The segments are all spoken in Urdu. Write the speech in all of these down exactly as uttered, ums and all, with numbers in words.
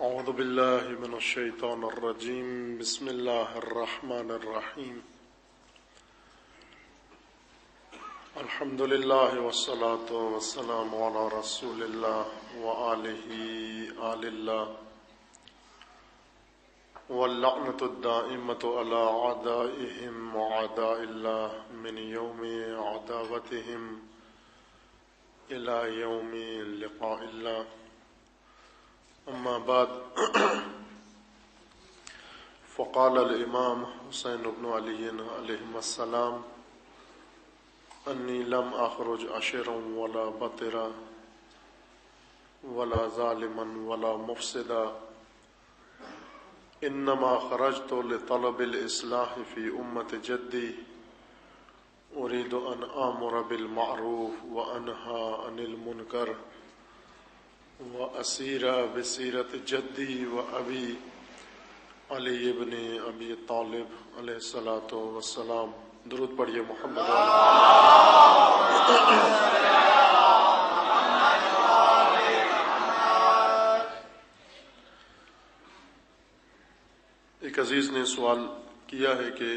اعوذ باللہ من الشیطان الرجیم بسم اللہ الرحمن الرحیم الحمد للہ والصلاة والسلام علی رسول اللہ وآلہ آل اللہ واللعنة الدائمة علی اعدائهم وعداء اللہ من یوم عداوتهم الى یوم لقاء اللہ. اما بعد فقال الامام حسین بن علی علیہ السلام انی لم اخرج عشرا ولا بطرا ولا ظالما ولا مفسدا انما خرجت لطلب الاصلاح في امة جدی اريد ان آمر بالمعروف وانهى عن المنکر وأسير بسيرة جدي وأبي علی ابن ابی طالب علیہ الصلاۃ والسلام. درود پڑھیے محمد ایک عزیز نے سوال کیا ہے کہ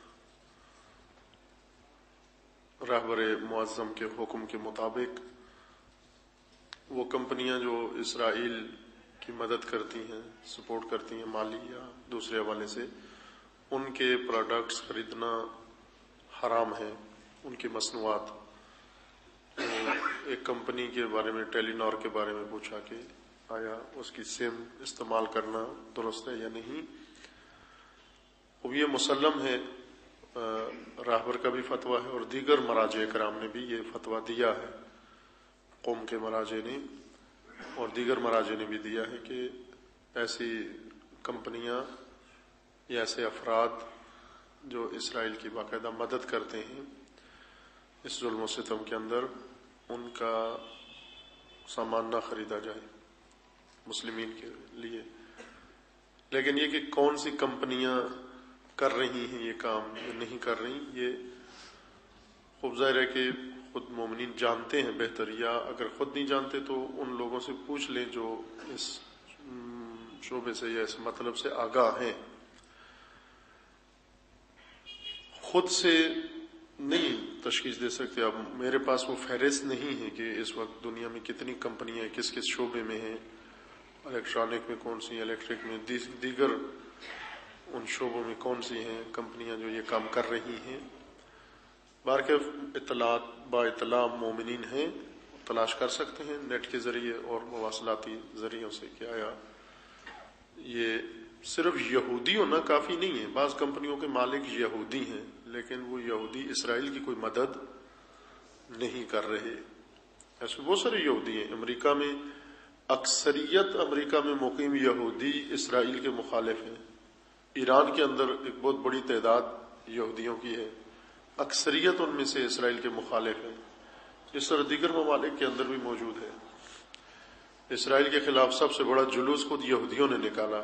رہبر معظم کے حکم کے مطابق وہ کمپنیاں جو اسرائیل کی مدد کرتی ہیں، سپورٹ کرتی ہیں مالی یا دوسرے حوالے سے، ان کے پروڈکٹس خریدنا حرام ہے، ان کی مصنوعات. تو ایک کمپنی کے بارے میں، ٹیلی نار کے بارے میں پوچھا کہ آیا اس کی سم استعمال کرنا درست ہے یا نہیں. اب یہ مسلم ہے، راہبر کا بھی فتویٰ ہے اور دیگر مراجع کرام نے بھی یہ فتویٰ دیا ہے. قوم کے مراجع نے اور دیگر مراجع نے بھی دیا ہے کہ ایسی کمپنیاں یا ایسے افراد جو اسرائیل کی باقاعدہ مدد کرتے ہیں اس ظلم و ستم کے اندر، ان کا سامان نہ خریدا جائے مسلمین کے لیے. لیکن یہ کہ کون سی کمپنیاں کر رہی ہیں یہ کام یا نہیں کر رہی، یہ خوب ظاہر ہے کہ خود مومنین جانتے ہیں بہتر، یا اگر خود نہیں جانتے تو ان لوگوں سے پوچھ لیں جو اس شعبے سے یا اس مطلب سے آگاہ ہیں. خود سے نہیں تشخیص دے سکتے. اب میرے پاس وہ فہرست نہیں ہے کہ اس وقت دنیا میں کتنی کمپنیاں کس کس شعبے میں ہیں، الیکٹرانک میں کون سی، الیکٹرک میں، دیگر ان شعبوں میں کون سی ہیں کمپنیاں جو یہ کام کر رہی ہیں. بارکیف اطلاعات با اطلاع مومنین ہیں، تلاش کر سکتے ہیں نیٹ کے ذریعے اور مواصلاتی ذریعوں سے کہ آیا یہ صرف یہودی ہونا کافی نہیں ہے. بعض کمپنیوں کے مالک یہودی ہیں لیکن وہ یہودی اسرائیل کی کوئی مدد نہیں کر رہے. ایسے بہت سارے یہودی ہیں. امریکہ میں اکثریت امریکہ میں مقیم یہودی اسرائیل کے مخالف ہیں. ایران کے اندر ایک بہت بڑی تعداد یہودیوں کی ہے، اکثریت ان میں سے اسرائیل کے مخالف ہیں. اس طرح دیگر ممالک کے اندر بھی موجود ہے. اسرائیل کے خلاف سب سے بڑا جلوس خود یہودیوں نے نکالا.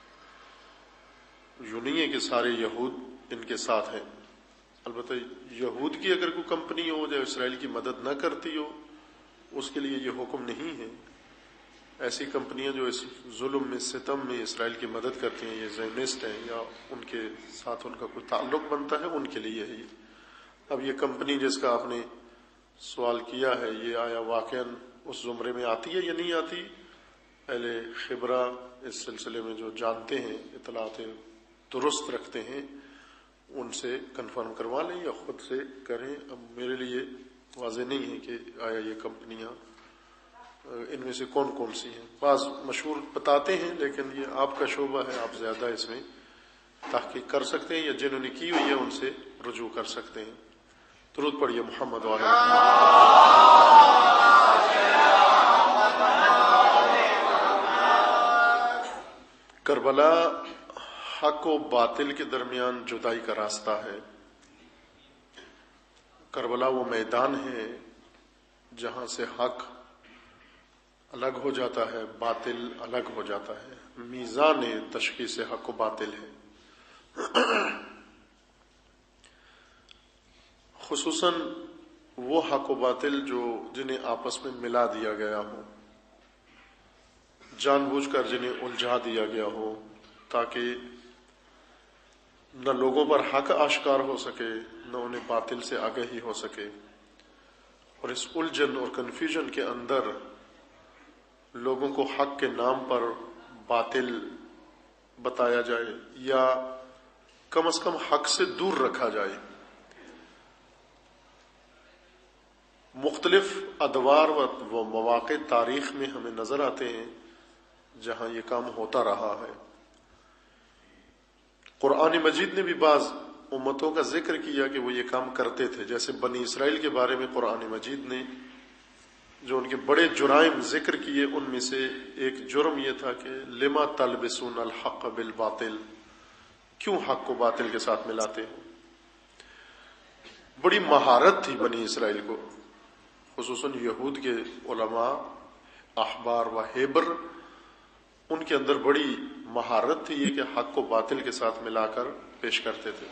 یوں نہیں ہے کہ سارے یہود ان کے ساتھ ہیں، البتہ یہود کی اگر کوئی کمپنی ہو جو اسرائیل کی مدد نہ کرتی ہو اس کے لیے یہ حکم نہیں ہے. ایسی کمپنیاں جو اس ظلم میں، ستم میں اسرائیل کی مدد کرتی ہیں، یہ زیونسٹ ہیں یا ان کے ساتھ ان کا کوئی تعلق بنتا ہے، ان کے لیے ہے. اب یہ کمپنی جس کا آپ نے سوال کیا ہے یہ آیا واقعاً اس زمرے میں آتی ہے یا نہیں آتی؟ اہل خبرہ اس سلسلے میں جو جانتے ہیں، اطلاعات درست رکھتے ہیں، ان سے کنفرم کروا لیں یا خود سے کریں. اب میرے لیے واضح نہیں ہے کہ آیا یہ کمپنیاں ان میں سے کون کون سی ہیں. بعض مشہور بتاتے ہیں لیکن یہ آپ کا شعبہ ہے، آپ زیادہ اس میں تحقیق کر سکتے ہیں یا جنہوں نے کی ہوئی ہے ان سے رجوع کر سکتے ہیں. درود پڑھیے محمد والے. کربلا حق و باطل کے درمیان جدائی کا راستہ ہے. کربلا وہ میدان ہے جہاں سے حق الگ ہو جاتا ہے، باطل الگ ہو جاتا ہے. میزان تشخیص حق و باطل ہے. خصوصاً وہ حق و باطل جو جنہیں آپس میں ملا دیا گیا ہو، جان بوجھ کر جنہیں الجھا دیا گیا ہو تاکہ نہ لوگوں پر حق آشکار ہو سکے نہ انہیں باطل سے آگہی ہو سکے، اور اس الجھن اور کنفیوژن کے اندر لوگوں کو حق کے نام پر باطل بتایا جائے یا کم از کم حق سے دور رکھا جائے۔ مختلف ادوار و مواقع تاریخ میں ہمیں نظر آتے ہیں جہاں یہ کام ہوتا رہا ہے۔ قرآن مجید نے بھی بعض امتوں کا ذکر کیا کہ وہ یہ کام کرتے تھے، جیسے بنی اسرائیل کے بارے میں قرآن مجید نے جو ان کے بڑے جرائم ذکر کیے، ان میں سے ایک جرم یہ تھا کہ لما تلبسون الحق بالباطل، کیوں حق کو باطل کے ساتھ ملاتے ہو۔ بڑی مہارت تھی بنی اسرائیل کو، خصوصاً یہود کے علماء احبار و ہیبر، ان کے اندر بڑی مہارت تھی یہ کہ حق کو باطل کے ساتھ ملا کر پیش کرتے تھے۔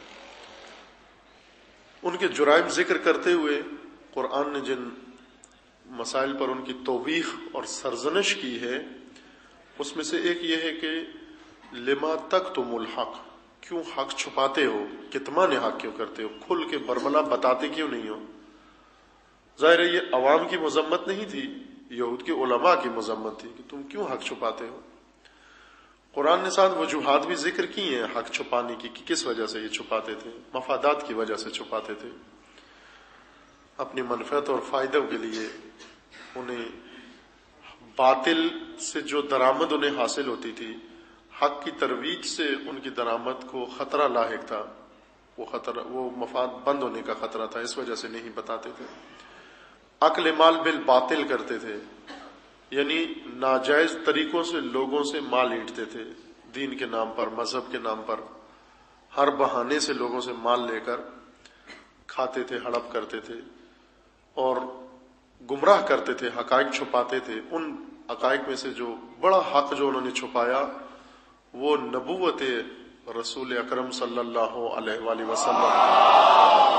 ان کے جرائم ذکر کرتے ہوئے قرآن نے جن مسائل پر ان کی توبیخ اور سرزنش کی ہے، اس میں سے ایک یہ ہے کہ لما تکتم الحق، کیوں حق چھپاتے ہو، کتمان حق کیوں کرتے ہو، کھل کے برملا بتاتے کیوں نہیں ہو۔ ظاہر ہے یہ عوام کی مذمت نہیں تھی، یہود کے علماء کی مذمت تھی کہ تم کیوں حق چھپاتے ہو۔ قرآن نے ساتھ وجوہات بھی ذکر کی ہیں حق چھپانے کی کہ کس وجہ سے یہ چھپاتے تھے، مفادات کی وجہ سے چھپاتے تھے، اپنی منفعت اور فائدوں کے لیے۔ انہیں باطل سے جو درآمد انہیں حاصل ہوتی تھی، حق کی ترویج سے ان کی درآمد کو خطرہ لاحق تھا، وہ خطرہ وہ مفاد بند ہونے کا خطرہ تھا، اس وجہ سے نہیں بتاتے تھے۔ اکل مال بالباطل کرتے تھے، یعنی ناجائز طریقوں سے لوگوں سے مال اینٹتے تھے، دین کے نام پر، مذہب کے نام پر، ہر بہانے سے لوگوں سے مال لے کر کھاتے تھے، ہڑپ کرتے تھے اور گمراہ کرتے تھے، حقائق چھپاتے تھے۔ ان حقائق میں سے جو بڑا حق جو انہوں نے چھپایا وہ نبوت رسول اکرم صلی اللہ علیہ وآلہ وسلم۔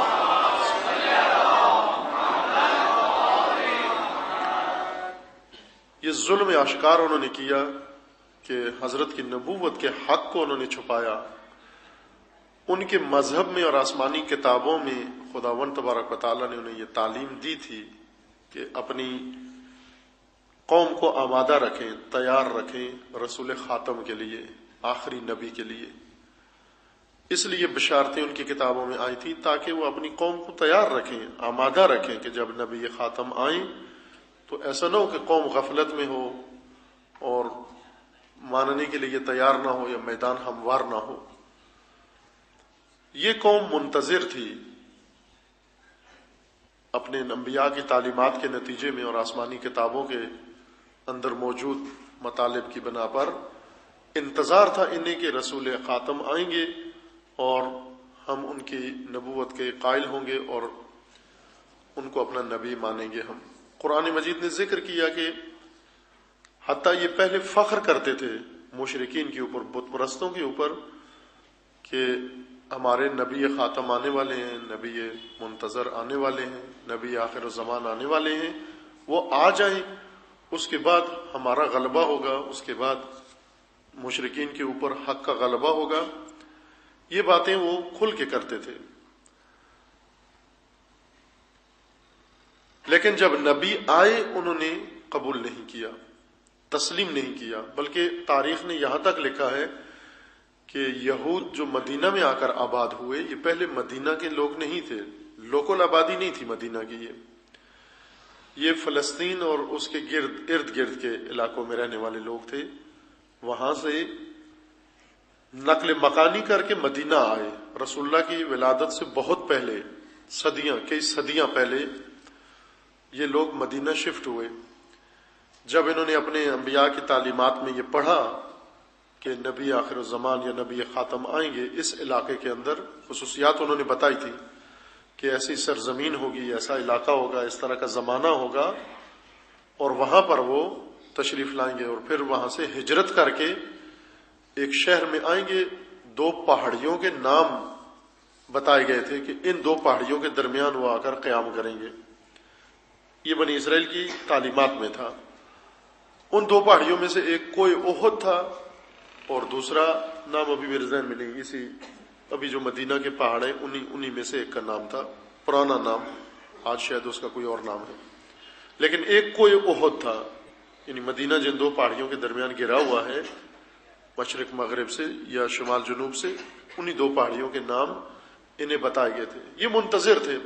یہ ظلم اشکار انہوں نے کیا کہ حضرت کی نبوت کے حق کو انہوں نے چھپایا۔ ان کے مذہب میں اور آسمانی کتابوں میں خداوند تبارک و تعالیٰ نے انہیں یہ تعلیم دی تھی کہ اپنی قوم کو آمادہ رکھیں، تیار رکھیں رسول خاتم کے لیے، آخری نبی کے لیے۔ اس لیے بشارتیں ان کی کتابوں میں آئی تھی تاکہ وہ اپنی قوم کو تیار رکھیں، آمادہ رکھیں کہ جب نبی خاتم آئیں تو ایسا نہ ہو کہ قوم غفلت میں ہو اور ماننے کے لیے تیار نہ ہو یا میدان ہموار نہ ہو۔ یہ قوم منتظر تھی اپنے انبیاء کی تعلیمات کے نتیجے میں اور آسمانی کتابوں کے اندر موجود مطالب کی بنا پر انتظار تھا انہیں کہ رسول خاتم آئیں گے اور ہم ان کی نبوت کے قائل ہوں گے اور ان کو اپنا نبی مانیں گے ہم۔ قرآن مجید نے ذکر کیا کہ حتیٰ یہ پہلے فخر کرتے تھے مشرکین کے اوپر، بت پرستوں کے اوپر، کہ ہمارے نبی خاتم آنے والے ہیں، نبی منتظر آنے والے ہیں، نبی آخر الزمان آنے والے ہیں، وہ آ جائیں، اس کے بعد ہمارا غلبہ ہوگا، اس کے بعد مشرکین کے اوپر حق کا غلبہ ہوگا۔ یہ باتیں وہ کھل کے کرتے تھے۔ لیکن جب نبی آئے انہوں نے قبول نہیں کیا، تسلیم نہیں کیا، بلکہ تاریخ نے یہاں تک لکھا ہے کہ یہود جو مدینہ میں آ کر آباد ہوئے، یہ پہلے مدینہ کے لوگ نہیں تھے، لوکل آبادی نہیں تھی مدینہ کی، یہ یہ فلسطین اور اس کے گرد ارد گرد کے علاقوں میں رہنے والے لوگ تھے۔ وہاں سے نقل مکانی کر کے مدینہ آئے، رسول اللہ کی ولادت سے بہت پہلے، صدیاں کئی صدیاں پہلے یہ لوگ مدینہ شفٹ ہوئے۔ جب انہوں نے اپنے انبیاء کی تعلیمات میں یہ پڑھا کہ نبی آخر الزمان یا نبی خاتم آئیں گے، اس علاقے کے اندر خصوصیات انہوں نے بتائی تھی کہ ایسی سرزمین ہوگی، ایسا علاقہ ہوگا، اس طرح کا زمانہ ہوگا، اور وہاں پر وہ تشریف لائیں گے اور پھر وہاں سے ہجرت کر کے ایک شہر میں آئیں گے۔ دو پہاڑیوں کے نام بتائے گئے تھے کہ ان دو پہاڑیوں کے درمیان وہ آ کر قیام کریں گے۔ یہ بنی اسرائیل کی تعلیمات میں تھا۔ ان دو پہاڑیوں میں سے ایک کوہ احد تھا اور دوسرا نام ابھی میرے ذہن میں نہیں، اسی ابھی جو مدینہ کے پہاڑ ہیں انہی انہی میں سے ایک کا نام تھا، پرانا نام، آج شاید اس کا کوئی اور نام ہے، لیکن ایک کوہ احد تھا، یعنی مدینہ جن دو پہاڑیوں کے درمیان گرا ہوا ہے مشرق مغرب سے یا شمال جنوب سے، انہی دو پہاڑیوں کے نام انہیں بتائے گئے تھے۔ یہ منتظر تھے،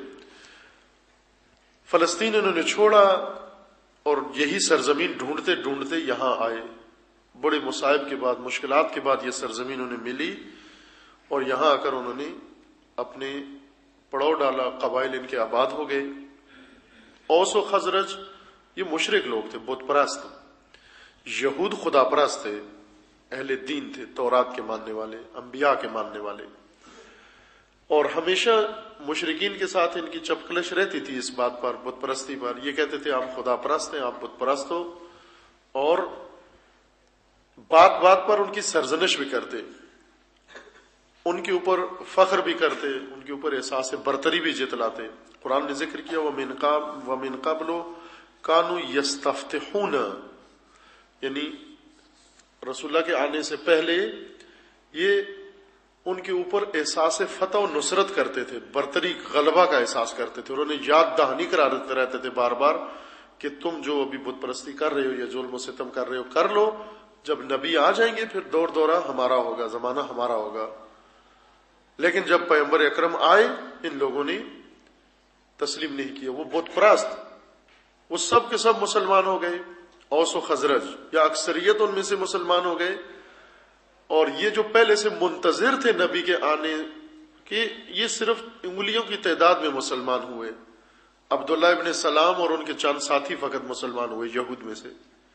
فلسطین انہوں نے چھوڑا اور یہی سرزمین ڈھونڈتے ڈھونڈتے یہاں آئے، بڑے مصائب کے بعد، مشکلات کے بعد یہ سرزمین انہیں ملی، اور یہاں آ کر انہوں نے اپنے پڑاؤ ڈالا، قبائل ان کے آباد ہو گئے۔ اوس و خزرج یہ مشرک لوگ تھے، بت پرست، یہود خدا پرست تھے، اہل دین تھے، تورات کے ماننے والے، انبیاء کے ماننے والے، اور ہمیشہ مشرکین کے ساتھ ان کی چپکلش رہتی تھی اس بات پر، بت پرستی پر۔ یہ کہتے تھے آپ خدا پرست ہیں، آپ بت پرست ہو، اور بات بات پر ان کی سرزنش بھی کرتے، ان کے اوپر فخر بھی کرتے، ان کے اوپر احساس برتری بھی جتلاتے۔ قرآن نے ذکر کیا وَمِن قَبْلُ وَمِن قَبْلُ كَانُوا يَسْتَفْتِحُونَ، یعنی رسول اللہ کے آنے سے پہلے یہ ان کے اوپر احساس فتح و نصرت کرتے تھے، برتری غلبہ کا احساس کرتے تھے، اور انہیں یاد دہانی کراتے رہتے تھے بار بار کہ تم جو ابھی بت پرستی کر رہے ہو یا ظلم و ستم کر رہے ہو کر لو، جب نبی آ جائیں گے پھر دور دورہ ہمارا ہوگا، زمانہ ہمارا ہوگا۔ لیکن جب پیغمبر اکرم آئے ان لوگوں نے تسلیم نہیں کیا، وہ بت پرست، وہ سب کے سب مسلمان ہو گئے، اوس و خزرج یا اکثریت ان میں سے مسلمان ہو گئے، اور یہ جو پہلے سے منتظر تھے نبی کے آنے کے، یہ صرف انگلیوں کی تعداد میں مسلمان ہوئے۔ عبداللہ ابن سلام اور ان کے چند ساتھی فقط مسلمان ہوئے یہود میں سے۔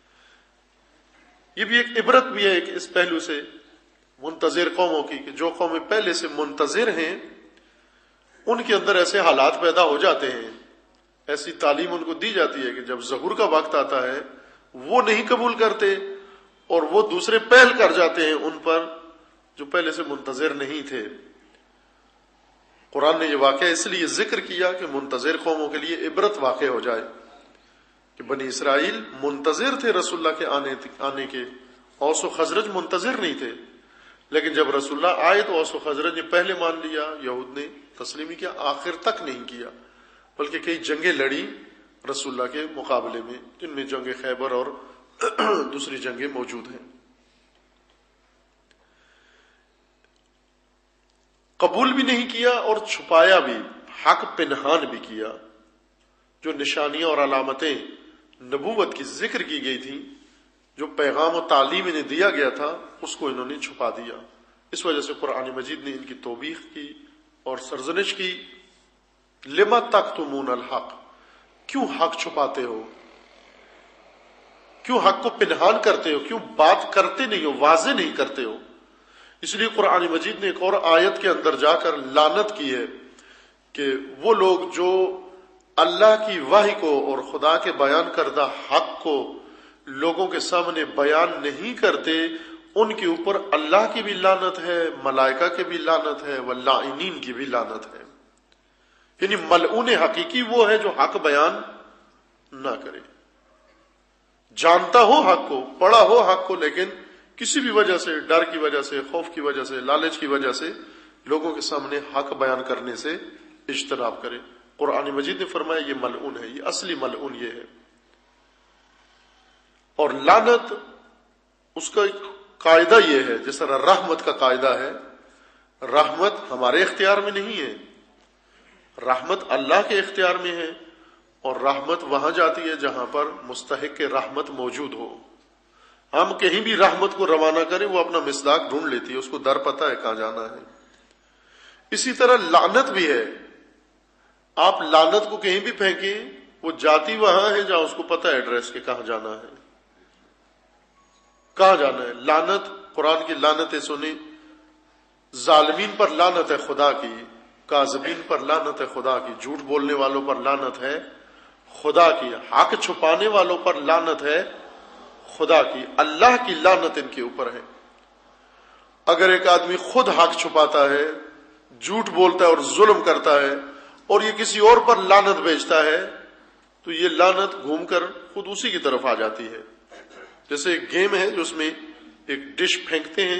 یہ بھی ایک عبرت بھی ہے ایک اس پہلو سے منتظر قوموں کی، کہ جو قومیں پہلے سے منتظر ہیں ان کے اندر ایسے حالات پیدا ہو جاتے ہیں، ایسی تعلیم ان کو دی جاتی ہے کہ جب ظہور کا وقت آتا ہے وہ نہیں قبول کرتے، اور وہ دوسرے پہل کر جاتے ہیں ان پر جو پہلے سے منتظر نہیں تھے۔ قرآن نے یہ واقعہ اس لیے ذکر کیا کہ منتظر قوموں کے لیے عبرت واقع ہو جائے، کہ بنی اسرائیل منتظر تھے رسول اللہ کے آنے آنے کے، اوس و خزرج منتظر نہیں تھے، لیکن جب رسول اللہ آئے تو اوس و خزرج نے پہلے مان لیا، یہود نے تسلیم کیا، آخر تک نہیں کیا، بلکہ کئی جنگیں لڑی رسول اللہ کے مقابلے میں، جن میں جنگ خیبر اور دوسری جنگیں موجود ہیں۔ قبول بھی نہیں کیا اور چھپایا بھی، حق پنہان بھی کیا، جو نشانیاں اور علامتیں نبوت کی ذکر کی گئی تھیں، جو پیغام و تعلیم انہیں دیا گیا تھا، اس کو انہوں نے چھپا دیا۔ اس وجہ سے قرآن مجید نے ان کی توبیخ کی اور سرزنش کی، لما تکتمون الحق، کیوں حق چھپاتے ہو، کیوں حق کو پنہان کرتے ہو، کیوں بات کرتے نہیں ہو، واضح نہیں کرتے ہو۔ اس لیے قرآن مجید نے ایک اور آیت کے اندر جا کر لعنت کی ہے کہ وہ لوگ جو اللہ کی وحی کو اور خدا کے بیان کردہ حق کو لوگوں کے سامنے بیان نہیں کرتے، ان کے اوپر اللہ کی بھی لعنت ہے، ملائکہ کی بھی لعنت ہے، واللائنین کی بھی لعنت ہے۔ یعنی ملعون حقیقی وہ ہے جو حق بیان نہ کرے، جانتا ہو حق کو، پڑھا ہو حق کو، لیکن کسی بھی وجہ سے، ڈر کی وجہ سے، خوف کی وجہ سے، لالچ کی وجہ سے لوگوں کے سامنے حق بیان کرنے سے اجتناب کرے۔ قرآن مجید نے فرمایا یہ ملعون ہے، یہ اصلی ملعون یہ ہے۔ اور لعنت اس کا قاعدہ یہ ہے، جس طرح رحمت کا قاعدہ ہے، رحمت ہمارے اختیار میں نہیں ہے، رحمت اللہ کے اختیار میں ہے، اور رحمت وہاں جاتی ہے جہاں پر مستحق رحمت موجود ہو۔ ہم کہیں بھی رحمت کو روانہ کریں، وہ اپنا مصداق ڈھونڈ لیتی ہے، اس کو در پتہ ہے کہاں جانا ہے۔ اسی طرح لعنت بھی ہے، آپ لعنت کو کہیں بھی پھینکیں، وہ جاتی وہاں ہے جہاں اس کو پتہ ہے ایڈریس کے کہاں جانا ہے، کہاں جانا ہے۔ لعنت، قرآن کی لعنتیں سنیں، ظالمین پر لعنت ہے خدا کی، کاذبین پر لعنت ہے خدا کی، جھوٹ بولنے والوں پر لعنت ہے خدا کی، حق چھپانے والوں پر لعنت ہے خدا کی، اللہ کی لعنت ان کے اوپر ہے۔ اگر ایک آدمی خود حق چھپاتا ہے، جھوٹ بولتا ہے اور ظلم کرتا ہے، اور یہ کسی اور پر لعنت بھیجتا ہے، تو یہ لعنت گھوم کر خود اسی کی طرف آ جاتی ہے۔ جیسے ایک گیم ہے جو اس میں ایک ڈش پھینکتے ہیں،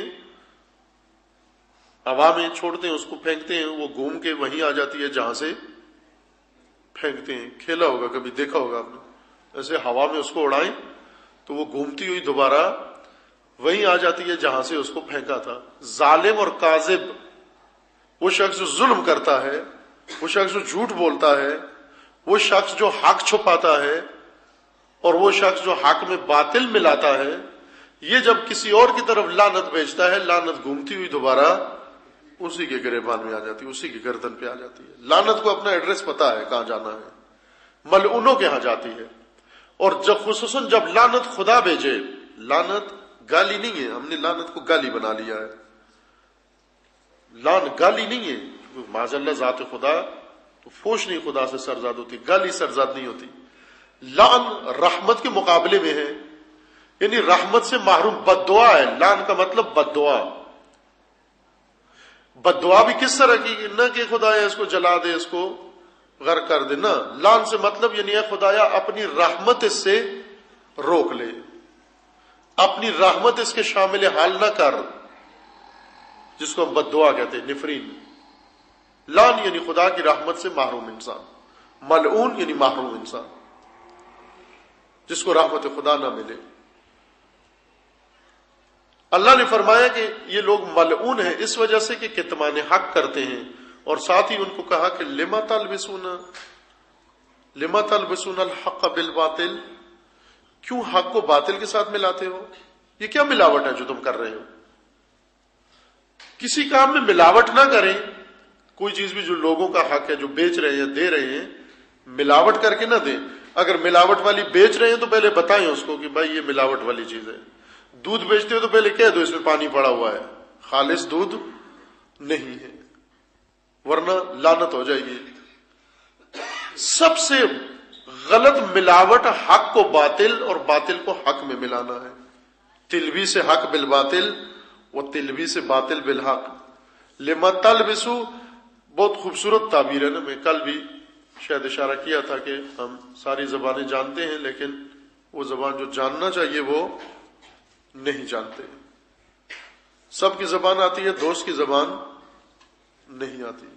ہوا میں چھوڑتے ہیں، اس کو پھینکتے ہیں، وہ گھوم کے وہیں آ جاتی ہے جہاں سے پھینکتے ہیں. کھیلا ہوگا، کبھی دیکھا ہوگا آپ نے. ایسے ہوا میں اس کو اڑائیں تو وہ گھومتی ہوئی دوبارہ وہیں آ جاتی ہے جہاں سے اس کو پھینکا تھا. ظالم اور کاذب، وہ شخص جو ظلم کرتا ہے، وہ شخص جو جھوٹ بولتا ہے، وہ شخص جو حق چھپاتا ہے، اور وہ شخص جو حق میں باطل ملاتا ہے، یہ جب کسی اور کی طرف لعنت بھیجتا ہے، لعنت گھومتی ہوئی دوبارہ اسی کے گریبان میں آ جاتی ہے، اسی کی گردن پہ آ جاتی ہے. لعنت کو اپنا ایڈریس پتا ہے کہاں جانا ہے، ملعونوں کے ہاں جاتی ہے. اور جب خصوصاً جب لعنت خدا بھیجے، لعنت گالی نہیں ہے، ہم نے لعنت کو گالی بنا لیا ہے. لعن گالی نہیں ہے، معاذ اللہ ذات خدا تو فوش نہیں خدا سے سرزاد ہوتی، گالی سرزاد نہیں ہوتی. لعن رحمت کے مقابلے میں ہے، یعنی رحمت سے محروم، بد دعا ہے. لعن کا مطلب بد دعا. بد دعا بھی کس طرح کی؟ نہ کہ خدایا اس کو جلا دے، اس کو غرق کر دے، نہ. لعن سے مطلب یعنی ہے خدایا اپنی رحمت اس سے روک لے، اپنی رحمت اس کے شامل حال نہ کر، جس کو ہم بد دعا کہتے ہیں، نفرین. لعن یعنی خدا کی رحمت سے محروم انسان، ملعون یعنی محروم انسان جس کو رحمت خدا نہ ملے. اللہ نے فرمایا کہ یہ لوگ ملعون ہیں اس وجہ سے کہ کتمان حق کرتے ہیں، اور ساتھ ہی ان کو کہا کہ لما تلبسون لما تلبسون الحق بالباطل، کیوں حق کو باطل کے ساتھ ملاتے ہو؟ یہ کیا ملاوٹ ہے جو تم کر رہے ہو؟ کسی کام میں ملاوٹ نہ کریں. کوئی چیز بھی جو لوگوں کا حق ہے، جو بیچ رہے ہیں، دے رہے ہیں، ملاوٹ کر کے نہ دیں. اگر ملاوٹ والی بیچ رہے ہیں تو پہلے بتائیں اس کو کہ بھائی یہ ملاوٹ والی چیز ہے. دودھ بیچتے ہو تو پہلے کہہ دو اس میں پانی پڑا ہوا ہے، خالص دودھ نہیں ہے، ورنہ لعنت ہو جائے گی. سب سے غلط ملاوٹ حق کو باطل اور باطل کو حق میں ملانا ہے. تلبی سے حق بالباطل و تلبی سے باطل بالحق. لما تلبسو بہت خوبصورت تعبیر ہے نا. میں کل بھی شاید اشارہ کیا تھا کہ ہم ساری زبانیں جانتے ہیں، لیکن وہ زبان جو جاننا چاہیے وہ نہیں جانتے. سب کی زبان آتی ہے، دوست کی زبان نہیں آتی.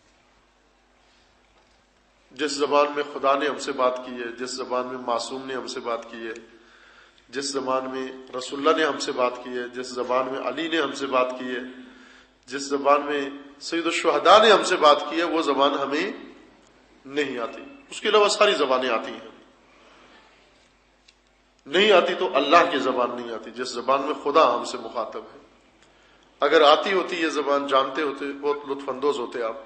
جس زبان میں خدا نے ہم سے بات کی ہے، جس زبان میں معصوم نے ہم سے بات کی ہے، جس زبان میں رسول اللہ نے ہم سے بات کی ہے، جس زبان میں علی نے ہم سے بات کی ہے، جس زبان میں سید الشہداء نے ہم سے بات کی ہے، وہ زبان ہمیں نہیں آتی. اس کے علاوہ ساری زبانیں آتی ہیں. نہیں آتی تو اللہ کی زبان نہیں آتی، جس زبان میں خدا ہم سے مخاطب ہے. اگر آتی ہوتی یہ زبان، جانتے ہوتے، بہت لطف اندوز ہوتے آپ.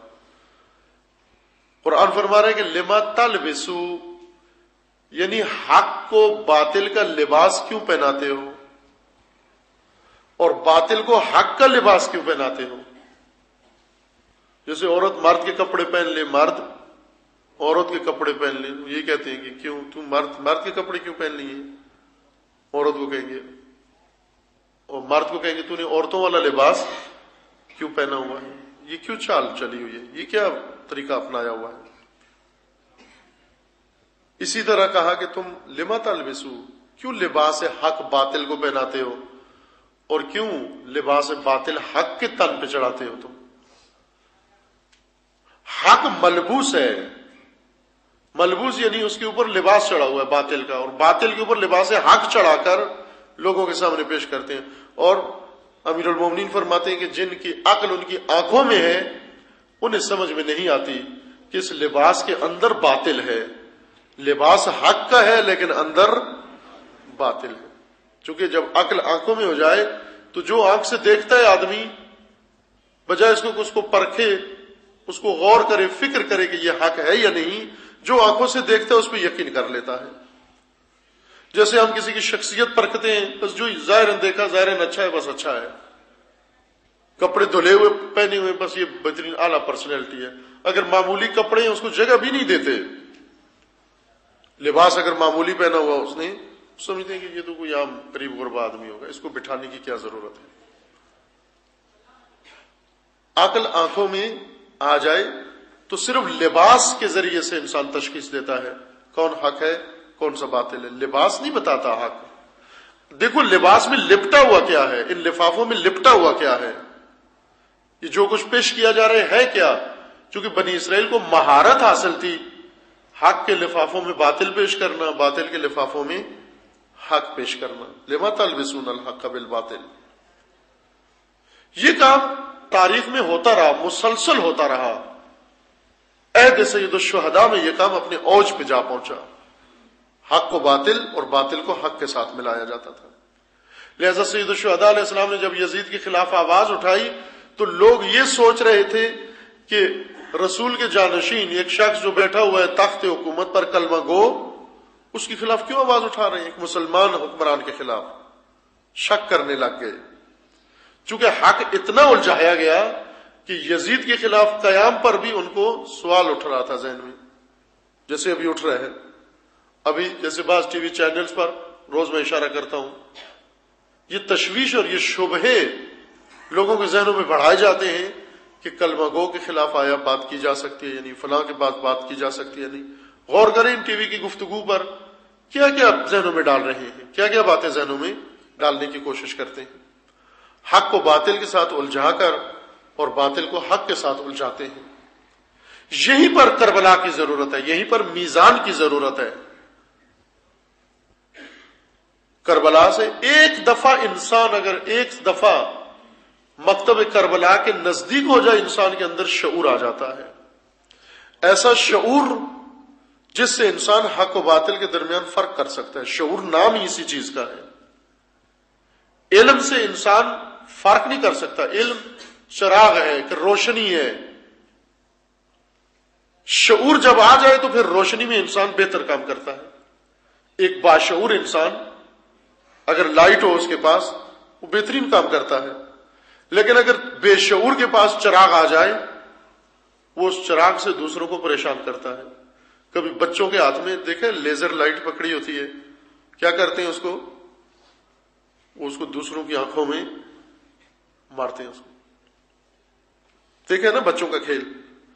قرآن فرما رہے کہ لما تلبسو، یعنی حق کو باطل کا لباس کیوں پہناتے ہو، اور باطل کو حق کا لباس کیوں پہناتے ہو. جیسے عورت مرد کے کپڑے پہن لے، مرد عورت کے کپڑے پہن لیں، یہ کہتے ہیں کہ کیوں تم مرد مرد کے کپڑے کیوں پہن لیے، عورت کو کہیں گے، اور مرد کو کہیں گے تو نے عورتوں والا لباس کیوں پہنا ہوا ہے. یہ کیوں چال چلی ہوئی ہے، یہ کیا طریقہ اپنایا ہوا ہے. اسی طرح کہا کہ تم لما تلبسو، کیوں لباس حق باطل کو پہناتے ہو، اور کیوں لباس باطل حق کے تن پہ چڑھاتے ہو. تم حق ملبوس ہے، ملبوس یعنی اس کے اوپر لباس چڑھا ہوا ہے باطل کا، اور باطل کے اوپر لباس حق چڑھا کر لوگوں کے سامنے پیش کرتے ہیں. اور امیر المومنین فرماتے ہیں کہ جن کی عقل ان کی آنکھوں میں ہے، انہیں سمجھ میں نہیں آتی کہ اس لباس کے اندر باطل ہے. لباس حق کا ہے لیکن اندر باطل ہے. چونکہ جب عقل آنکھوں میں ہو جائے تو جو آنکھ سے دیکھتا ہے آدمی، بجائے اس کو اس کو پرکھے، اس کو غور کرے، فکر کرے کہ یہ حق ہے یا نہیں، جو آنکھوں سے دیکھتا ہے اس پہ یقین کر لیتا ہے. جیسے ہم کسی کی شخصیت پرکھتے ہیں، بس جو ظاہراً دیکھا ظاہراً اچھا ہے، بس اچھا ہے، کپڑے دھلے ہوئے پہنے ہوئے، بس یہ بہترین اعلیٰ پرسنالٹی ہے. اگر معمولی کپڑے ہیں اس کو جگہ بھی نہیں دیتے. لباس اگر معمولی پہنا ہوا اس نے، سمجھتے ہیں کہ یہ تو کوئی عام قریب غربا آدمی ہوگا، اس کو بٹھانے کی کیا ضرورت ہے. عقل آنکھوں میں آ جائے تو صرف لباس کے ذریعے سے انسان تشخیص دیتا ہے کون حق ہے کون سا باطل ہے. لباس نہیں بتاتا حق. دیکھو لباس میں لپٹا ہوا کیا ہے، ان لفافوں میں لپٹا ہوا کیا ہے، یہ جو کچھ پیش کیا جا رہا ہے کیا؟ چونکہ بنی اسرائیل کو مہارت حاصل تھی حق کے لفافوں میں باطل پیش کرنا، باطل کے لفافوں میں حق پیش کرنا. لما تلبسون الحق بالباطل. یہ کام تاریخ میں ہوتا رہا، مسلسل ہوتا رہا. عہد سید الشہداء میں یہ کام اپنے اوج پہ جا پہنچا، حق کو باطل اور باطل کو حق کے ساتھ ملایا جاتا تھا. لہذا سید الشہداء علیہ السلام نے جب یزید کے خلاف آواز اٹھائی تو لوگ یہ سوچ رہے تھے کہ رسول کے جانشین ایک شخص جو بیٹھا ہوا ہے تخت حکومت پر کلمہ گو، اس کے خلاف کیوں آواز اٹھا رہے ہیں؟ ایک مسلمان حکمران کے خلاف شک کرنے لگ گئے. چونکہ حق اتنا الجھایا گیا کہ یزید کے خلاف قیام پر بھی ان کو سوال اٹھ رہا تھا ذہن میں، جیسے ابھی اٹھ رہے ہیں. ابھی جیسے بعض ٹی وی چینلز پر روز میں اشارہ کرتا ہوں، یہ تشویش اور یہ شبہے لوگوں کے ذہنوں میں بڑھائے جاتے ہیں کہ کلمہ گو کے خلاف آیا بات کی جا سکتی ہے، یعنی فلاں کے بعد بات کی جا سکتی ہے. نہیں، غور کریں ان ٹی وی کی گفتگو پر کیا کیا ذہنوں میں ڈال رہے ہیں، کیا کیا باتیں ذہنوں میں ڈالنے کی کوشش کرتے ہیں. حق کو باطل کے ساتھ الجھا کر اور باطل کو حق کے ساتھ الجھاتے ہیں. یہیں پر کربلا کی ضرورت ہے، یہیں پر میزان کی ضرورت ہے. کربلا سے ایک دفعہ انسان اگر ایک دفعہ مکتب کربلا کے نزدیک ہو جائے، انسان کے اندر شعور آ جاتا ہے. ایسا شعور جس سے انسان حق و باطل کے درمیان فرق کر سکتا ہے. شعور نام ہی اسی چیز کا ہے. علم سے انسان فرق نہیں کر سکتا. علم چراغ ہے کہ روشنی ہے. شعور جب آ جائے تو پھر روشنی میں انسان بہتر کام کرتا ہے. ایک باشعور انسان اگر لائٹ ہو اس کے پاس وہ بہترین کام کرتا ہے، لیکن اگر بے شعور کے پاس چراغ آ جائے وہ اس چراغ سے دوسروں کو پریشان کرتا ہے. کبھی بچوں کے ہاتھ میں دیکھیں لیزر لائٹ پکڑی ہوتی ہے، کیا کرتے ہیں اس کو؟ وہ اس کو دوسروں کی آنکھوں میں مارتے ہیں. اس کو دیکھیں نا بچوں کا کھیل.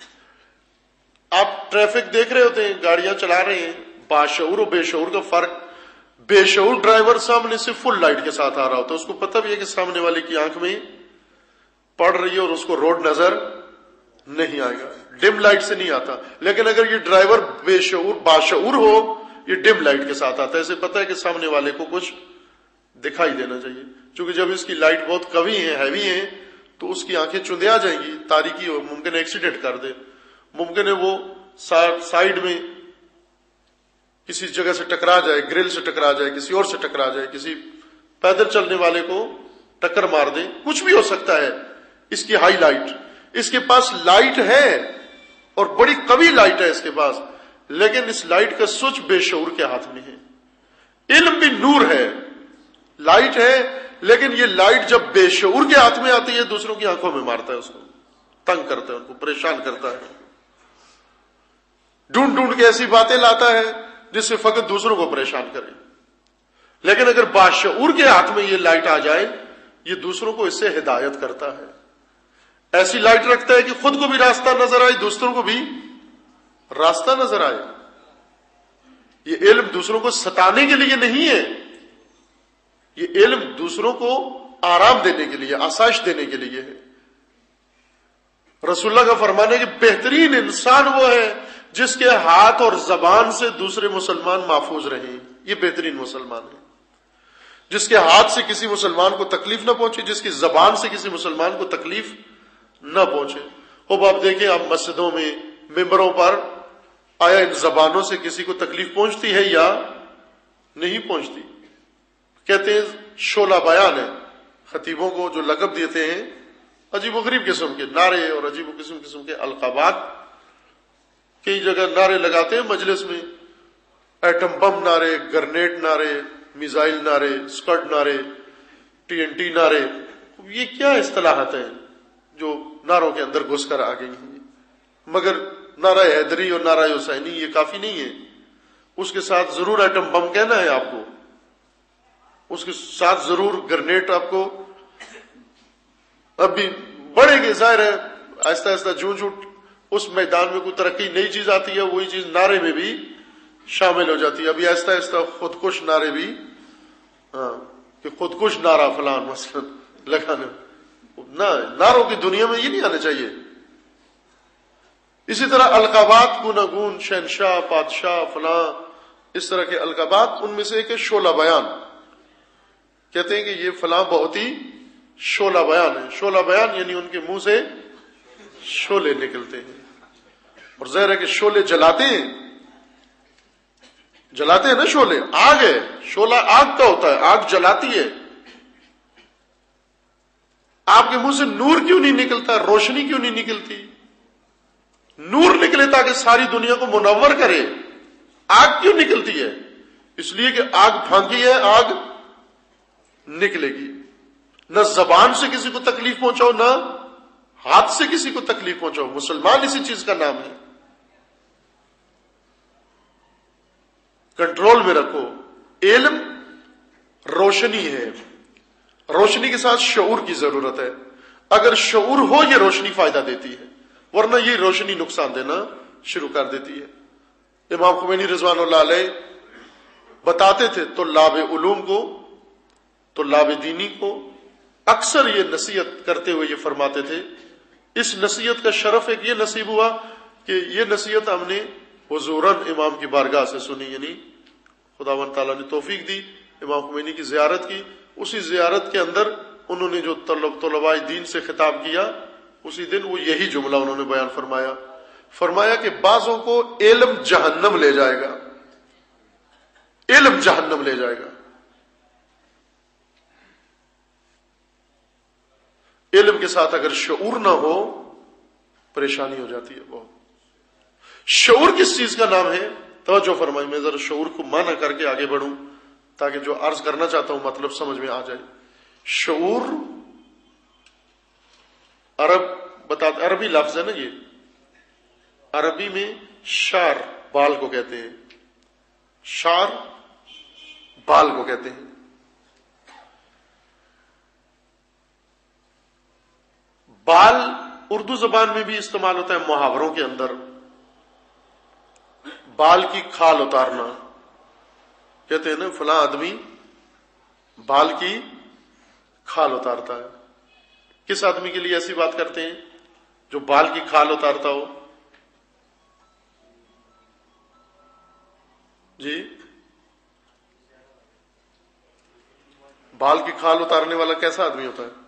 آپ ٹریفک دیکھ رہے ہوتے ہیں، گاڑیاں چلا رہے ہیں، باشعور و بے شعور کا فرق. بے شعور ڈرائیور سامنے سے فل لائٹ کے ساتھ آ رہا ہوتا ہے، اس کو پتہ بھی ہے کہ سامنے والے کی آنکھ میں پڑ رہی ہے اور اس کو روڈ نظر نہیں آئے گا، ڈم لائٹ سے نہیں آتا. لیکن اگر یہ ڈرائیور بے شعور باشعور ہو، یہ ڈم لائٹ کے ساتھ آتا ہے. اسے پتہ ہے کہ سامنے والے کو کچھ دکھائی دینا چاہیے. چونکہ جب اس کی لائٹ بہت قوی ہے، ہیوی ہے، تو اس کی آنکھیں چندیا جائیں گی، تاریکی ہو، ممکن ہے ایکسیڈنٹ کر دے، ممکن ہے وہ سائیڈ میں کسی جگہ سے ٹکرا جائے، گرل سے ٹکرا جائے، کسی اور سے ٹکرا جائے، کسی پیدل چلنے والے کو ٹکر مار دے، کچھ بھی ہو سکتا ہے. اس کی ہائی لائٹ، اس کے پاس لائٹ ہے اور بڑی قوی لائٹ ہے اس کے پاس، لیکن اس لائٹ کا سوئچ بے شعور کے ہاتھ میں ہے. علم بھی نور ہے، لائٹ ہے، لیکن یہ لائٹ جب بے شعور کے ہاتھ میں آتی ہے دوسروں کی آنکھوں میں مارتا ہے، اس کو تنگ کرتا ہے، ان کو پریشان کرتا ہے، ڈھونڈ ڈھونڈ کے ایسی باتیں لاتا ہے جس سے فقط دوسروں کو پریشان کرے. لیکن اگر باشعور کے ہاتھ میں یہ لائٹ آ جائے، یہ دوسروں کو اس سے ہدایت کرتا ہے. ایسی لائٹ رکھتا ہے کہ خود کو بھی راستہ نظر آئے، دوسروں کو بھی راستہ نظر آئے. یہ علم دوسروں کو ستانے کے لیے نہیں ہے، یہ علم دوسروں کو آرام دینے کے لیے، آسائش دینے کے لیے ہے. رسول اللہ کا فرمان ہے کہ بہترین انسان وہ ہے جس کے ہاتھ اور زبان سے دوسرے مسلمان محفوظ رہیں. یہ بہترین مسلمان ہے جس کے ہاتھ سے کسی مسلمان کو تکلیف نہ پہنچے، جس کی زبان سے کسی مسلمان کو تکلیف نہ پہنچے. اب آپ دیکھیں، آپ مسجدوں میں ممبروں پر آیا ان زبانوں سے کسی کو تکلیف پہنچتی ہے یا نہیں پہنچتی؟ کہتے ہیں شعلہ بیان ہے. خطیبوں کو جو لقب دیتے ہیں عجیب و غریب قسم کے نعرے اور عجیب و قسم قسم کے القابات، کئی جگہ نعرے لگاتے ہیں مجلس میں، ایٹم بم نعرے، گرنیڈ نعرے، میزائل نعرے، اسکڈ نعرے، ٹی این ٹی نعرے. یہ کیا اصطلاحات ہیں جو نعروں کے اندر گھس کر آ گئی ہیں؟ مگر نعرہ حیدری اور نعرہ حسینی یہ کافی نہیں ہے. اس کے ساتھ ضرور ایٹم بم کہنا ہے آپ کو، اس کے ساتھ ضرور گرنیڈ آپ کو. اب بھی بڑھے گے، ظاہر ہے آہستہ آہستہ جوں جوں اس میدان میں کوئی ترقی نئی چیز آتی ہے، وہی چیز نعرے میں بھی شامل ہو جاتی ہے. ابھی آہستہ آہستہ خودکش نعرے بھی ہاں کہ خودکش نعرہ فلان مثلا لگانے، نہ، نعروں کی دنیا میں یہ نہیں آنا چاہیے۔ اسی طرح القابات گوناگون، شہنشاہ، بادشاہ، فلاں، اس طرح کے القابات، ان میں سے ایک ہے شعلہ بیان۔ کہتے ہیں کہ یہ فلاں بہت ہی شعلہ بیان ہے۔ شعلہ بیان یعنی ان کے منہ سے شعلے نکلتے ہیں، اور ظاہر ہے کہ شعلے جلاتے ہیں، جلاتے ہیں نا شعلے، آگ ہے، شعلہ آگ کا ہوتا ہے، آگ جلاتی ہے۔ آپ کے منہ سے نور کیوں نہیں نکلتا، روشنی کیوں نہیں نکلتی؟ نور نکلے تاکہ ساری دنیا کو منور کرے، آگ کیوں نکلتی ہے؟ اس لیے کہ آگ پھانکی ہے، آگ نکلے گی۔ نہ زبان سے کسی کو تکلیف پہنچاؤ، نہ ہاتھ سے کسی کو تکلیف پہنچاؤ، مسلمان اسی چیز کا نام ہے۔ کنٹرول میں رکھو۔ علم روشنی ہے، روشنی کے ساتھ شعور کی ضرورت ہے۔ اگر شعور ہو یہ روشنی فائدہ دیتی ہے، ورنہ یہ روشنی نقصان دینا شروع کر دیتی ہے۔ امام خمینی رضوان اللہ علیہ بتاتے تھے طلاب علوم کو، طلاب دینی کو، اکثر یہ نصیحت کرتے ہوئے یہ فرماتے تھے، اس نصیحت کا شرف ایک یہ نصیب ہوا کہ یہ نصیحت ہم نے حضوراً امام کی بارگاہ سے سنی، یعنی خداوند تعالیٰ نے توفیق دی، امام خمینی کی زیارت کی، اسی زیارت کے اندر انہوں نے جو طلب طلباء دین سے خطاب کیا، اسی دن وہ یہی جملہ انہوں نے بیان فرمایا، فرمایا کہ بعضوں کو علم جہنم لے جائے گا، علم جہنم لے جائے گا۔ علم کے ساتھ اگر شعور نہ ہو پریشانی ہو جاتی ہے بہت۔ شعور کس چیز کا نام ہے؟ توجہ فرمائیں، میں ذرا شعور کو معنی کر کے آگے بڑھوں تاکہ جو عرض کرنا چاہتا ہوں مطلب سمجھ میں آ جائے۔ شعور عرب بتا عربی لفظ ہے نا، یہ عربی میں شعر بال کو کہتے ہیں، شعر بال کو کہتے ہیں۔ بال اردو زبان میں بھی استعمال ہوتا ہے محاوروں کے اندر۔ بال کی کھال اتارنا، کہتے ہیں نا فلاں آدمی بال کی کھال اتارتا ہے۔ کس آدمی کے لیے ایسی بات کرتے ہیں؟ جو بال کی کھال اتارتا ہو۔ جی، بال کی کھال اتارنے والا کیسا آدمی ہوتا ہے؟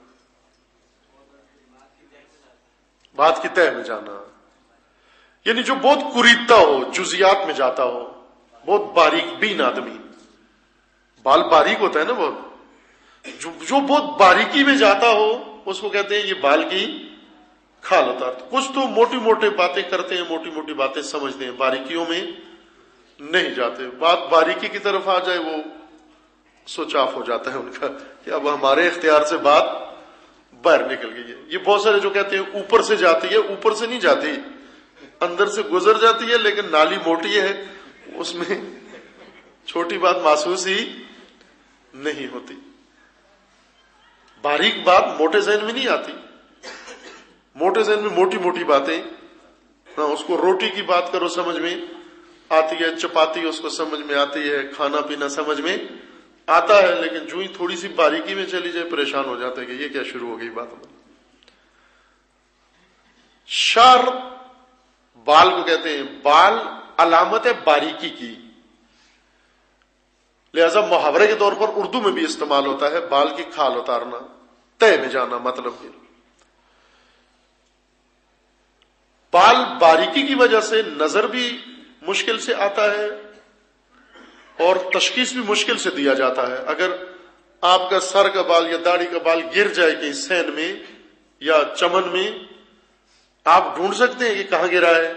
بات کی تہ میں جانا، یعنی جو بہت قریدتا ہو، جزیات میں جاتا ہو، بہت باریک بین آدمی۔ بال باریک ہوتا ہے نا بہت، جو جو بہت باریکی میں جاتا ہو اس کو کہتے ہیں یہ بال کی کھال اتارتا۔ کچھ تو موٹی موٹی باتیں کرتے ہیں، موٹی موٹی باتیں سمجھتے ہیں، باریکیوں میں نہیں جاتے۔ بات باریکی کی طرف آ جائے وہ سوچ آف ہو جاتا ہے ان کا کہ اب ہمارے اختیار سے بات باہر نکل گئی ہے۔ یہ بہت سارے جو کہتے ہیں اوپر سے جاتی ہے، اوپر سے نہیں جاتی، اندر سے گزر جاتی ہے، لیکن نالی موٹی ہے، اس میں چھوٹی بات محسوس ہی نہیں ہوتی۔ باریک بات موٹے ذہن میں نہیں آتی، موٹے ذہن میں موٹی موٹی باتیں، ہاں اس کو روٹی کی بات کرو سمجھ میں آتی ہے، چپاتی اس کو سمجھ میں آتی ہے، کھانا پینا سمجھ میں آتا ہے، لیکن جو ہی تھوڑی سی باریکی میں چلی جائے پریشان ہو جاتا ہے کہ یہ کیا شروع ہو گئی بات۔ شعر بال کو کہتے ہیں، بال علامت ہے باریکی کی، لہذا محاورے کے طور پر اردو میں بھی استعمال ہوتا ہے بال کی کھال اتارنا، تہ میں جانا، مطلب یہ بال باریکی کی وجہ سے نظر بھی مشکل سے آتا ہے اور تشخیص بھی مشکل سے دیا جاتا ہے۔ اگر آپ کا سر کا بال یا داڑھی کا بال گر جائے کہیں سین میں یا چمن میں، آپ ڈھونڈ سکتے ہیں کہ کہاں گرا ہے؟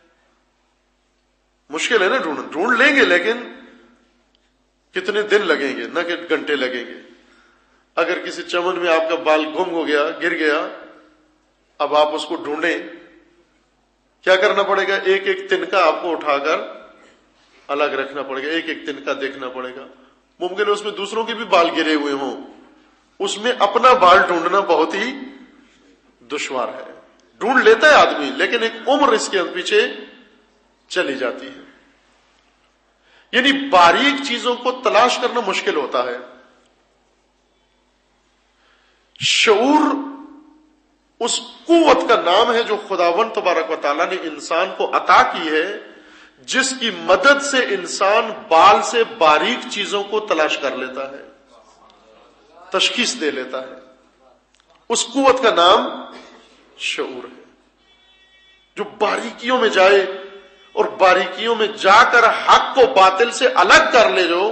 مشکل ہے نا ڈھونڈ ڈھونڈ لیں گے، لیکن کتنے دن لگیں گے، نہ کہ گھنٹے لگیں گے۔ اگر کسی چمن میں آپ کا بال گم ہو گیا، گر گیا، اب آپ اس کو ڈھونڈیں، کیا کرنا پڑے گا؟ ایک ایک تنکا آپ کو اٹھا کر الگ رکھنا پڑے گا، ایک ایک تنکا دیکھنا پڑے گا۔ ممکن ہے اس میں دوسروں کے بھی بال گرے ہوئے ہوں، اس میں اپنا بال ڈھونڈنا بہت ہی دشوار ہے۔ ڈھونڈ لیتا ہے آدمی، لیکن ایک عمر اس کے پیچھے چلی جاتی ہے۔ یعنی باریک چیزوں کو تلاش کرنا مشکل ہوتا ہے۔ شعور اس قوت کا نام ہے جو خداوند تبارک و تعالیٰ نے انسان کو عطا کی ہے، جس کی مدد سے انسان بال سے باریک چیزوں کو تلاش کر لیتا ہے، تشخیص دے لیتا ہے۔ اس قوت کا نام شعور ہے، جو باریکیوں میں جائے اور باریکیوں میں جا کر حق کو باطل سے الگ کر لے، جو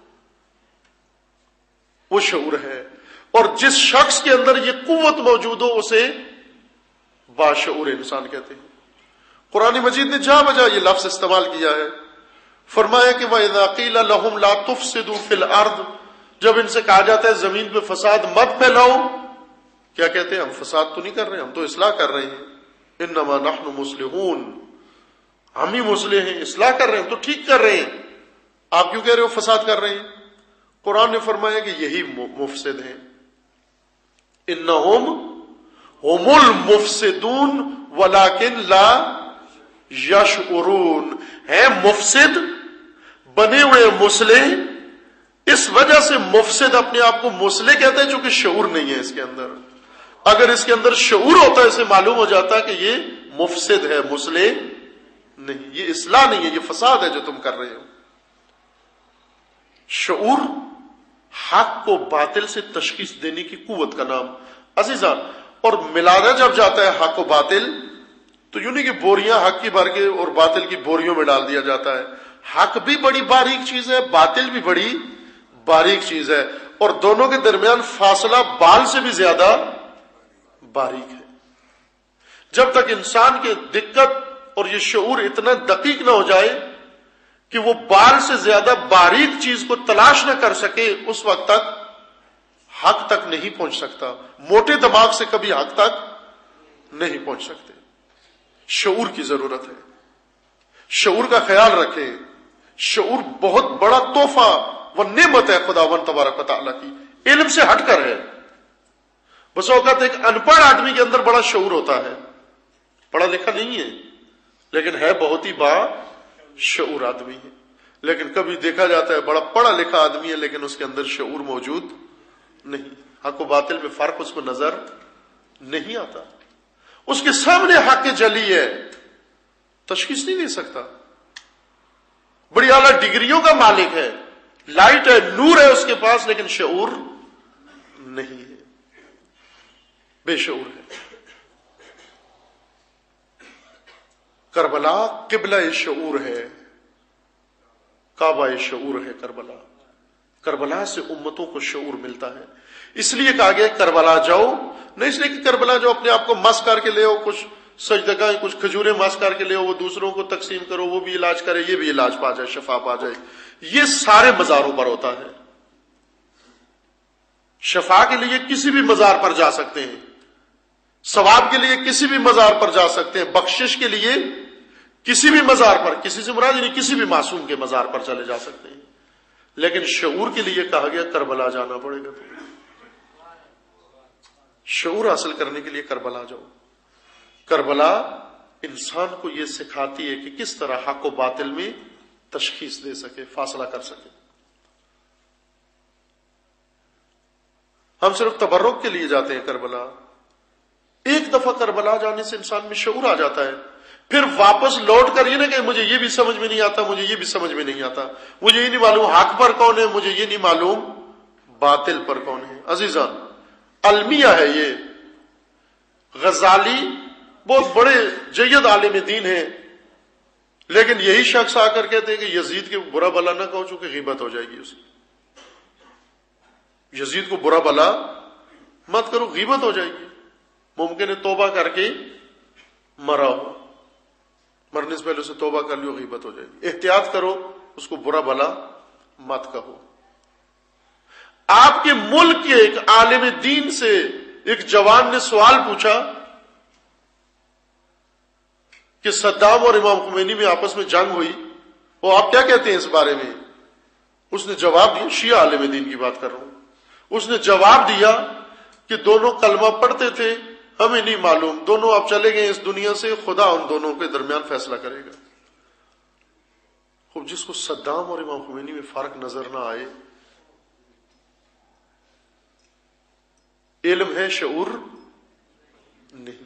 وہ شعور ہے۔ اور جس شخص کے اندر یہ قوت موجود ہو اسے باشعور انسان کہتے ہیں۔ قرآن مجید نے جا بجا یہ لفظ استعمال کیا ہے، فرمایا کہ وَإِذَا قِيلَ لَهُمْ لَا تُفْسِدُوا فِي الْأَرْضِ، جب ان سے کہا جاتا ہے زمین پہ فساد مت پھیلاؤ، کیا کہتے ہیں؟ ہم فساد تو نہیں کر رہے، ہم تو اصلاح کر رہے ہیں۔ انما نحن مصلحون، ہم ہی مصلح ہیں، اصلاح کر رہے ہیں، تو ٹھیک کر رہے ہیں، آپ کیوں کہہ رہے ہو فساد کر رہے ہیں؟ قرآن نے فرمایا کہ یہی مفسد ہیں، انہم ہم المفسدون ولکن لا یشعرون، ہے مفسد، بنے ہوئے مصلح، اس وجہ سے مفسد اپنے آپ کو مصلح کہتا ہے چونکہ شعور نہیں ہے اس کے اندر۔ اگر اس کے اندر شعور ہوتا ہے اسے معلوم ہو جاتا کہ یہ مفسد ہے، مصلح نہیں، یہ اصلاح نہیں ہے، یہ فساد ہے جو تم کر رہے ہو۔ شعور حق کو باطل سے تشخیص دینے کی قوت کا نام عزیزان۔ اور ملانا جب جاتا ہے حق و باطل تو یوں نہیں کہ بوریاں حق کی بھر کے اور باطل کی بوریوں میں ڈال دیا جاتا ہے، حق بھی بڑی باریک چیز ہے، باطل بھی بڑی باریک چیز ہے، اور دونوں کے درمیان فاصلہ بال سے بھی زیادہ باریک ہے۔ جب تک انسان کی دقت اور یہ شعور اتنا دقیق نہ ہو جائے کہ وہ بال سے زیادہ باریک چیز کو تلاش نہ کر سکے، اس وقت تک حق تک نہیں پہنچ سکتا۔ موٹے دماغ سے کبھی حق تک نہیں پہنچ سکتے۔ شعور کی ضرورت ہے، شعور کا خیال رکھیں۔ شعور بہت بڑا تحفہ و نعمت ہے خداوند تبارک و تعالیٰ کی، علم سے ہٹ کر ہے۔ بس اوقات ایک ان پڑھ آدمی کے اندر بڑا شعور ہوتا ہے، پڑھا لکھا نہیں ہے لیکن ہے بہت ہی با شعور آدمی ہے، لیکن کبھی دیکھا جاتا ہے بڑا پڑھا لکھا آدمی ہے لیکن اس کے اندر شعور موجود نہیں، حق و باطل میں فرق اس کو نظر نہیں آتا، اس کے سامنے حق جلی ہے، تشخیص نہیں دے سکتا۔ بڑی اعلیٰ ڈگریوں کا مالک ہے، لائٹ ہے، نور ہے اس کے پاس، لیکن شعور نہیں ہے، بے شعور ہے۔ کربلا قبلہ شعور ہے، کعبہ شعور ہے کربلا۔ کربلا سے امتوں کو شعور ملتا ہے، اس لیے کہا گیا کربلا جاؤ، نہیں اس لیے کہ کربلا جاؤ اپنے آپ کو مس کر کے لے آؤ، کچھ سجدگاہیں کچھ کھجوریں مس کر کے لے آؤ، وہ دوسروں کو تقسیم کرو، وہ بھی علاج کرے، یہ بھی علاج پا جائے، شفا پا جائے۔ یہ سارے مزاروں پر ہوتا ہے۔ شفا کے لیے کسی بھی مزار پر جا سکتے ہیں، ثواب کے لیے کسی بھی مزار پر جا سکتے ہیں، بخشش کے لیے کسی بھی مزار پر، کسی سے مراد نہیں کسی بھی معصوم کے مزار پر چلے جا سکتے ہیں، لیکن شعور کے لیے کہا گیا کربلا جانا پڑے گا۔ تو شعور حاصل کرنے کے لیے کربلا جاؤ۔ کربلا انسان کو یہ سکھاتی ہے کہ کس طرح حق و باطل میں تشخیص دے سکے، فاصلہ کر سکے۔ ہم صرف تبرک کے لیے جاتے ہیں کربلا، ایک دفعہ کربلا جانے سے انسان میں شعور آ جاتا ہے، پھر واپس لوٹ کر یہ نہ کہ مجھے یہ بھی سمجھ میں نہیں آتا، مجھے یہ بھی سمجھ میں نہیں آتا، مجھے یہ نہیں معلوم حق پر کون ہے، مجھے یہ نہیں معلوم باطل پر کون ہے۔ عزیزان المیہ ہے یہ، غزالی بہت بڑے جید عالم دین ہیں، لیکن یہی شخص آ کر کہتے ہیں کہ یزید کے برا بلا نہ کہو چونکہ غیبت ہو جائے گی اس کی، یزید کو برا بلا مت کرو، غیبت ہو جائے گی، ممکن ہے توبہ کر کے مرا ہو، مرنے سے پہلے اسے توبہ کر لیو، غیبت ہو جائے گی، احتیاط کرو، اس کو برا بلا مت کہو۔ آپ کے ملک کے ایک عالم دین سے ایک جوان نے سوال پوچھا کہ صدام اور امام خمینی میں آپس میں جنگ ہوئی، وہ آپ کیا کہتے ہیں اس بارے میں؟ اس نے جواب دیا، شیعہ عالم دین کی بات کر رہا ہوں، اس نے جواب دیا کہ دونوں کلمہ پڑھتے تھے، ہمیں نہیں معلوم، دونوں اب چلے گئے اس دنیا سے، خدا ان دونوں کے درمیان فیصلہ کرے گا۔ خوب جس کو صدام اور امام خمینی میں فرق نظر نہ آئے، علم ہے، شعور نہیں.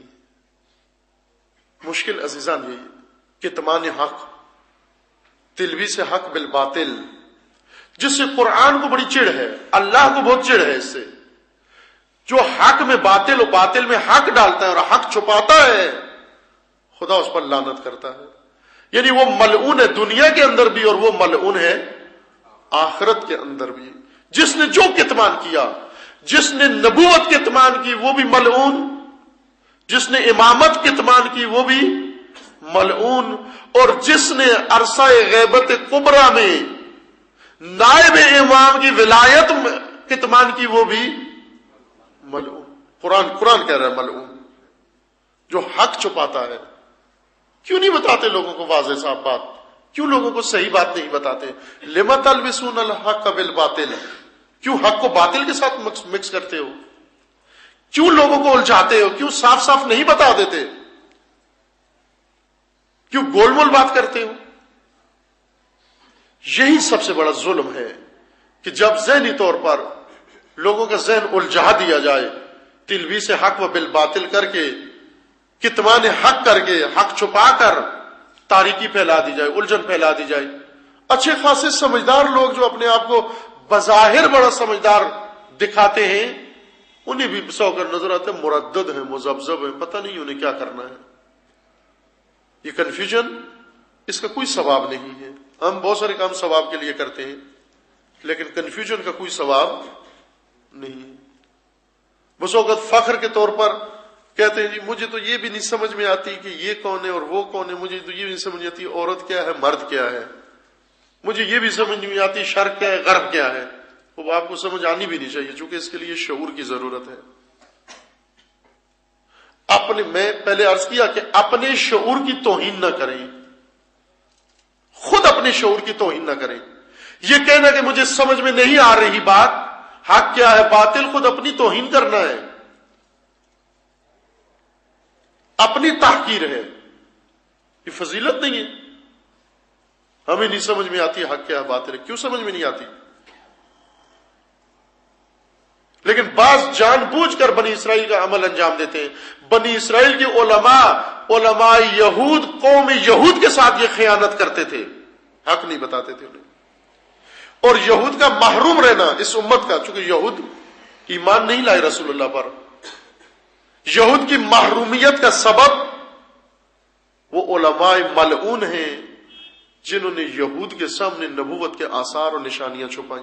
مشکل عزیزان یہی کتمان حق، تلبیس حق بالباطل، جس سے قرآن کو بڑی چڑ ہے، اللہ کو بہت چڑ ہے اس سے. جو حق میں باطل و باطل میں حق ڈالتا ہے اور حق چھپاتا ہے، خدا اس پر لعنت کرتا ہے. یعنی وہ ملعون ہے دنیا کے اندر بھی، اور وہ ملعون ہے آخرت کے اندر بھی. جس نے جو کتمان کیا، جس نے نبوت کتمان کی وہ بھی ملعون، جس نے امامت کتمان کی وہ بھی ملعون، اور جس نے عرصہ غیبت کبریٰ میں نائب امام کی ولایت کتمان کی وہ بھی ملعون. قرآن قرآن کہہ رہا ہے ملعون. جو حق چھپاتا ہے. کیوں نہیں بتاتے لوگوں کو واضح صاحب بات؟ کیوں لوگوں کو صحیح بات نہیں بتاتے؟ لما تلبسون الحق بالباطل، کیوں حق کو باطل کے ساتھ مکس کرتے ہو؟ کیوں لوگوں کو الجھاتے ہو؟ کیوں صاف صاف نہیں بتا دیتے؟ کیوں گول مول بات کرتے ہو؟ یہی سب سے بڑا ظلم ہے کہ جب ذہنی طور پر لوگوں کا ذہن الجھا دیا جائے، تلبیس حق و بالباطل کر کے، کتمان حق کر کے، حق چھپا کر تاریکی پھیلا دی جائے، الجھن پھیلا دی جائے. اچھے خاصے سمجھدار لوگ جو اپنے آپ کو بظاہر بڑا سمجھدار دکھاتے ہیں، انہیں بھی سو کر نظر آتے ہیں مردد ہیں، مذبذب ہیں، پتہ نہیں انہیں کیا کرنا ہے. یہ کنفیوژن، اس کا کوئی ثواب نہیں ہے. ہم بہت سارے کام ثواب کے لیے کرتے ہیں، لیکن کنفیوژن کا کوئی ثواب نہیں ہے. بس اوقات فخر کے طور پر کہتے ہیں جی مجھے تو یہ بھی نہیں سمجھ میں آتی کہ یہ کون ہے اور وہ کون ہے، مجھے تو یہ بھی نہیں سمجھ میں آتی عورت کیا ہے مرد کیا ہے، مجھے یہ بھی سمجھ نہیں آتی شرق کیا ہے غرب کیا ہے. وہ آپ کو سمجھ آنی بھی نہیں چاہیے، چونکہ اس کے لیے شعور کی ضرورت ہے. اپنے میں پہلے عرض کیا کہ اپنے شعور کی توہین نہ کریں، خود اپنے شعور کی توہین نہ کریں. یہ کہنا کہ مجھے سمجھ میں نہیں آ رہی بات، حق کیا ہے باطل، خود اپنی توہین کرنا ہے، اپنی تحقیر ہے. یہ فضیلت نہیں ہے. ہمیں نہیں سمجھ میں آتی حق کیا ہے باطل ہے. کیوں سمجھ میں نہیں آتی؟ لیکن بعض جان بوجھ کر بنی اسرائیل کا عمل انجام دیتے ہیں. بنی اسرائیل کے علماء علماء یہود قوم یہود کے ساتھ یہ خیانت کرتے تھے، حق نہیں بتاتے تھے انہیں. اور یہود کا محروم رہنا اس امت کا، چونکہ یہود ایمان نہیں لائے رسول اللہ پر، یہود کی محرومیت کا سبب وہ علماء ملعون ہیں جنہوں نے یہود کے سامنے نبوت کے آثار اور نشانیاں چھپائیں.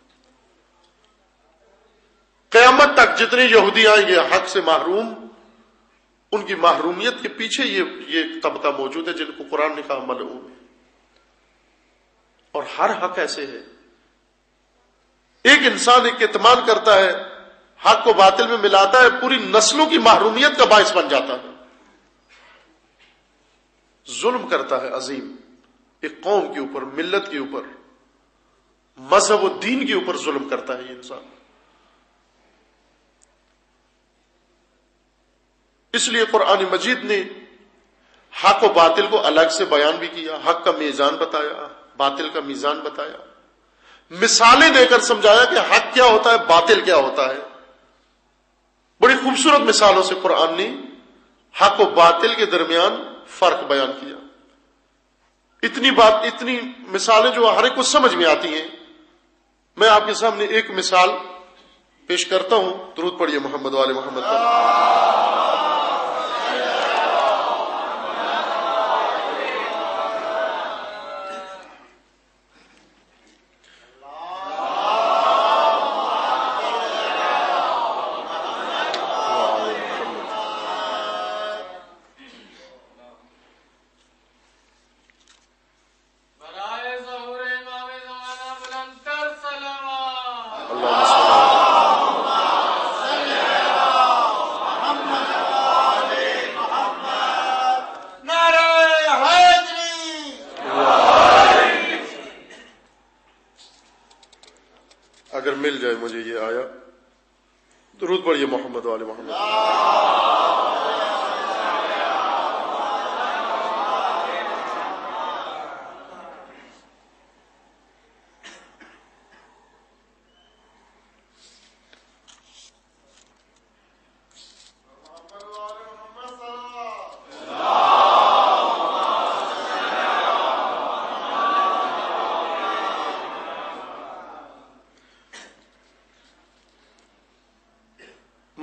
قیامت تک جتنے یہودی آئیں گے حق سے محروم، ان کی محرومیت کے پیچھے یہ یہ طبقہ موجود ہے جن کو قرآن نے کہا ملعون ہے. اور ہر حق ایسے ہے. ایک انسان ایک کتمان کرتا ہے، حق کو باطل میں ملاتا ہے، پوری نسلوں کی محرومیت کا باعث بن جاتا ہے. ظلم کرتا ہے عظیم، ایک قوم کے اوپر، ملت کے اوپر، مذہب و دین کے اوپر ظلم کرتا ہے یہ انسان. اس لیے قرآن مجید نے حق و باطل کو الگ سے بیان بھی کیا، حق کا میزان بتایا، باطل کا میزان بتایا، مثالیں دے کر سمجھایا کہ حق کیا ہوتا ہے باطل کیا ہوتا ہے. بڑی خوبصورت مثالوں سے قرآن نے حق و باطل کے درمیان فرق بیان کیا. اتنی بات اتنی مثالیں جو ہر ایک کو سمجھ میں آتی ہیں. میں آپ کے سامنے ایک مثال پیش کرتا ہوں. درود پڑھیے محمد والے محمد پر. اگر مل جائے مجھے یہ آیا، درود پڑھیے محمد والے محمد.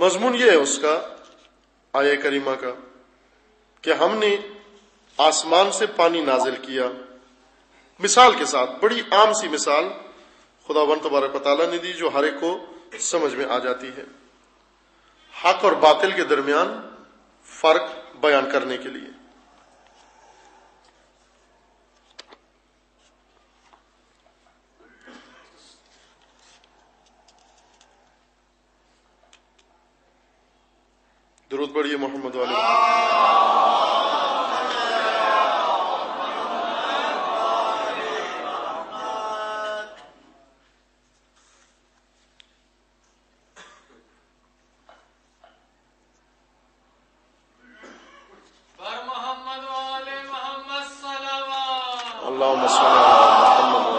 مضمون یہ ہے اس کا آیہ کریمہ کا کہ ہم نے آسمان سے پانی نازل کیا، مثال کے ساتھ، بڑی عام سی مثال خداوند تبارک و تعالیٰ نے دی جو ہر ایک کو سمجھ میں آ جاتی ہے، حق اور باطل کے درمیان فرق بیان کرنے کے لیے۔ درود پڑھیے محمد والے اللہم صلی علی محمد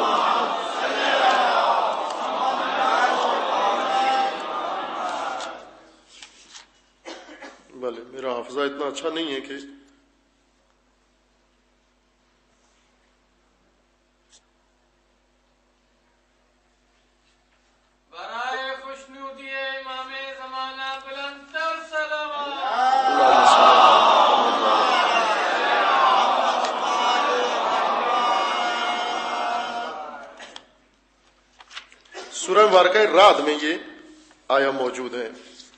بھلے میرا حافظہ اتنا اچھا نہیں ہے کہ برائے خوشنودی امام زمانہ بلندتر صلوات سورہ مبارکہ رعد میں یہ آیا موجود ہے۔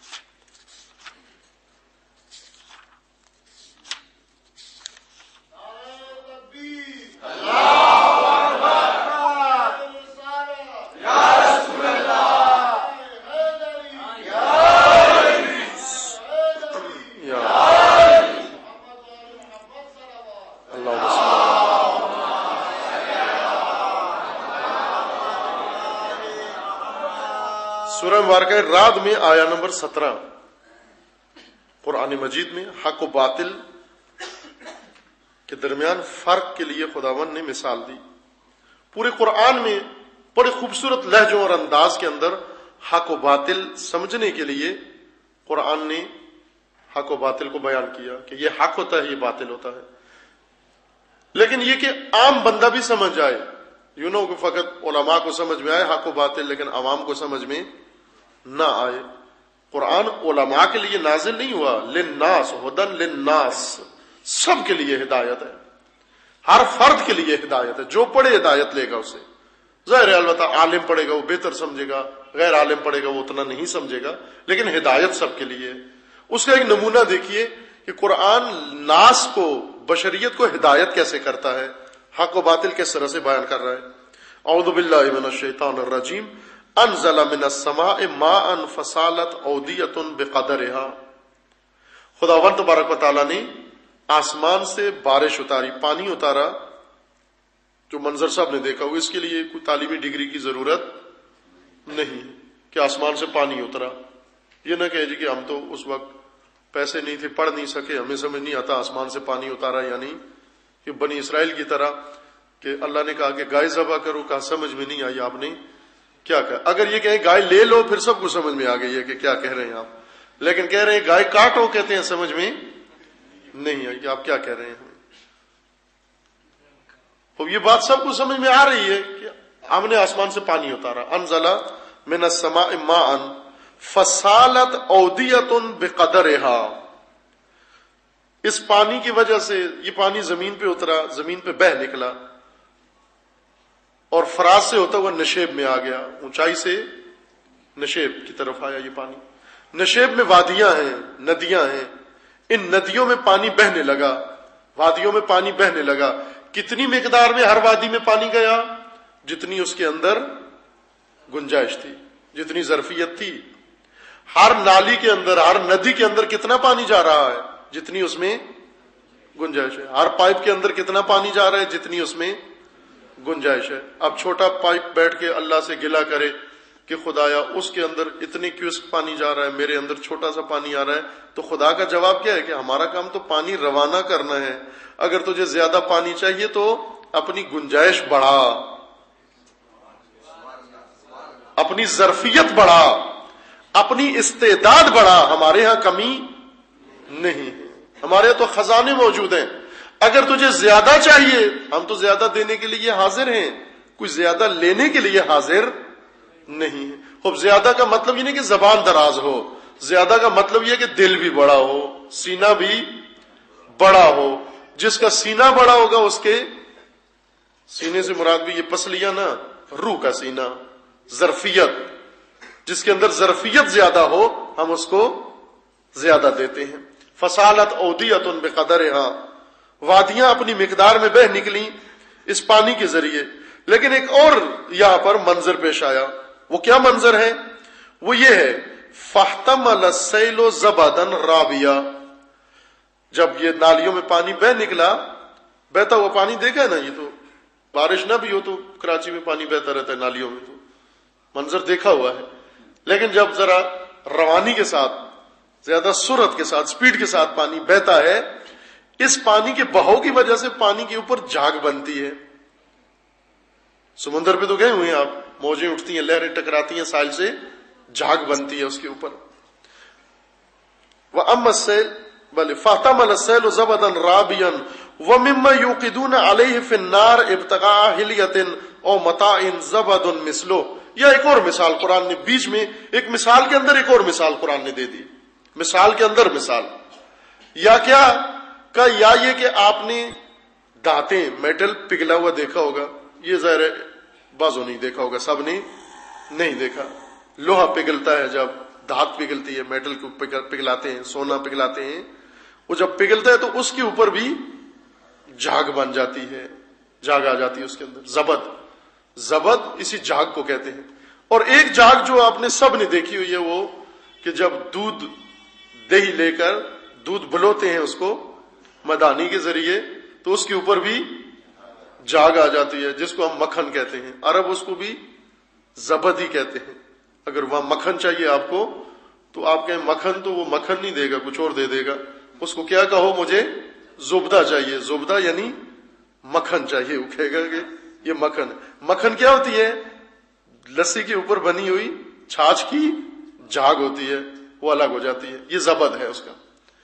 سورہ مبارکہ رعد میں آیا نمبر سترہ، قرآن مجید میں حق و باطل کے درمیان فرق کے لیے خداوند نے مثال دی۔ پورے قرآن میں بڑے خوبصورت لہجوں اور انداز کے اندر حق و باطل سمجھنے کے لیے قرآن نے حق و باطل کو بیان کیا کہ یہ حق ہوتا ہے، یہ باطل ہوتا ہے، لیکن یہ کہ عام بندہ بھی سمجھ آئے، یوں نہ کہ فقط علماء کو سمجھ میں آئے حق و باطل لیکن عوام کو سمجھ میں نہ آئے۔ قرآن علماء کے لیے نازل نہیں ہوا، للناس ہدن للناس، سب کے لیے ہدایت ہے، ہر فرد کے لیے ہدایت ہے، جو پڑھے ہدایت لے گا اسے۔ ظاہر ہے البتہ عالم پڑھے گا وہ بہتر سمجھے گا، غیر عالم پڑھے گا وہ اتنا نہیں سمجھے گا، لیکن ہدایت سب کے لیے ہے۔ اس کا ایک نمونہ دیکھیے کہ قرآن ناس کو، بشریت کو ہدایت کیسے کرتا ہے، حق و باطل کس طرح سے بیان کر رہا ہے۔ اعوذ باللہ من الشیطان الرجیم، انزل من السماء ماء فسالت اودیۃ بقدرها، خداوند تبارک و تعالیٰ نے آسمان سے بارش اتاری، پانی اتارا، جو منظر صاحب نے دیکھا ہو، اس کے لیے کوئی تعلیمی ڈگری کی ضرورت نہیں کہ آسمان سے پانی اترا۔ یہ نہ کہے جی کہ ہم تو اس وقت پیسے نہیں تھے، پڑھ نہیں سکے، ہمیں سمجھ نہیں آتا آسمان سے پانی اتارا یعنی کہ بنی اسرائیل کی طرح کہ اللہ نے کہا کہ گائے ذبح کرو، کہا سمجھ میں نہیں آئی آپ نے کیا کہا۔ اگر یہ کہیں گائے لے لو پھر سب کو سمجھ میں آ گئی ہے کہ کیا کہہ رہے ہیں آپ، لیکن کہہ رہے ہیں گائے کاٹو، کہتے ہیں سمجھ میں نہیں آئی کہ آپ کیا کہہ رہے ہیں۔ تو یہ بات سب کو سمجھ میں آ رہی ہے کہ ہم نے آسمان سے پانی اتارا، انزل من السماء ماء فسالت اودیۃ بقدرها، اس پانی کی وجہ سے یہ پانی زمین پہ اترا، زمین پہ بہہ نکلا اور فراز سے ہوتا ہوا نشیب میں آ گیا، اونچائی سے نشیب کی طرف آیا یہ پانی۔ نشیب میں وادیاں ہیں، ندیاں ہیں، ان ندیوں میں پانی بہنے لگا، وادیوں میں پانی بہنے لگا۔ کتنی مقدار میں ہر وادی میں پانی گیا؟ جتنی اس کے اندر گنجائش تھی، جتنی ظرفیت تھی۔ ہر نالی کے اندر، ہر ندی کے اندر کتنا پانی جا رہا ہے؟ جتنی اس میں گنجائش ہے۔ ہر پائپ کے اندر کتنا پانی جا رہا ہے؟ جتنی اس میں گنجائش ہے۔ اب چھوٹا پائپ بیٹھ کے اللہ سے گلہ کرے کہ خدایا اس کے اندر اتنی کیوسک پانی جا رہا ہے، میرے اندر چھوٹا سا پانی آ رہا ہے، تو خدا کا جواب کیا ہے کہ ہمارا کام تو پانی روانہ کرنا ہے، اگر تجھے زیادہ پانی چاہیے تو اپنی گنجائش بڑھا، اپنی ظرفیت بڑھا، اپنی استعداد بڑھا۔ ہمارے ہاں کمی نہیں، ہمارے ہاں تو خزانے موجود ہیں۔ اگر تجھے زیادہ چاہیے ہم تو زیادہ دینے کے لیے حاضر ہیں، کوئی زیادہ لینے کے لیے حاضر نہیں ہے۔ خوب زیادہ کا مطلب یہ نہیں کہ زبان دراز ہو، زیادہ کا مطلب یہ کہ دل بھی بڑا ہو، سینہ بھی بڑا ہو. جس کا سینہ بڑا ہوگا اس کے سینے سے مراد بھی یہ پسلیاں نا، روح کا سینہ، ظرفیت، جس کے اندر ظرفیت زیادہ ہو ہم اس کو زیادہ دیتے ہیں. فصالت اودیۃ بقدرہا، وادیاں اپنی مقدار میں بہہ نکلی اس پانی کے ذریعے. لیکن ایک اور یہاں پر منظر پیش آیا. وہ کیا منظر ہے؟ وہ یہ ہے فاحتمل السیل زبدا رابیا. جب یہ نالیوں میں پانی بہ نکلا، بہتا ہوا پانی دیکھا ہے نا، یہ تو بارش نہ بھی ہو تو کراچی میں پانی بہتا رہتا ہے نالیوں میں، تو منظر دیکھا ہوا ہے. لیکن جب ذرا روانی کے ساتھ، زیادہ سرعت کے ساتھ، سپیڈ کے ساتھ پانی بہتا ہے، اس پانی کے بہاؤ کی وجہ سے پانی کے اوپر جھاگ بنتی ہے. سمندر پہ تو گئے ہوئے ہیں آپ، موجیں اٹھتی ہیں، لہریں ٹکراتی ہیں ساحل سے، جھاگ بنتی ہے اس کے اوپر. وَأَمَّا السَّيْلُ بل فاحتمل السیل زبدا رابیا ومما یوقدون علیہ فی النار ابتغاء حلیۃ او متاع زبد مثلہ. یا ایک اور مثال قرآن نے بیچ میں، ایک مثال کے اندر ایک اور مثال قرآن نے دے دی. مثال کے اندر مثال. یا کیا کہ یا یہ کہ آپ نے دانتیں، میٹل پگھلا ہوا دیکھا ہوگا، یہ ظاہر بازو نہیں دیکھا ہوگا، سب نے نہیں دیکھا. لوہا پگھلتا ہے، جب دھات پگھلتی ہے، میٹل کو پگھلاتے ہیں، سونا پگھلاتے ہیں، وہ جب پگھلتا ہے تو اس کے اوپر بھی جھاگ بن جاتی ہے، جھاگ آ جاتی ہے اس کے اندر. زبد، زبد اسی جھاگ کو کہتے ہیں. اور ایک جھاگ جو آپ نے سب نے دیکھی ہوئی ہے، وہ کہ جب دودھ دہی لے کر دودھ بلوتے ہیں اس کو مدانی کے ذریعے، تو اس کے اوپر بھی جھاگ آ جاتی ہے، جس کو ہم مکھن کہتے ہیں. عرب اس کو بھی زبد ہی کہتے ہیں. اگر وہاں مکھن چاہیے آپ کو تو آپ کہیں مکھن، تو وہ مکھن نہیں دے گا، کچھ اور دے دے گا. اس کو کیا کہو، مجھے زبدہ چاہیے. زبدہ یعنی مکھن چاہیے، وہ کہے گا کہ یہ مکھن ہے. مکھن کیا ہوتی ہے؟ لسی کے اوپر بنی ہوئی چھاچھ کی جھاگ ہوتی ہے، وہ الگ ہو جاتی ہے. یہ زبد ہے اس کا.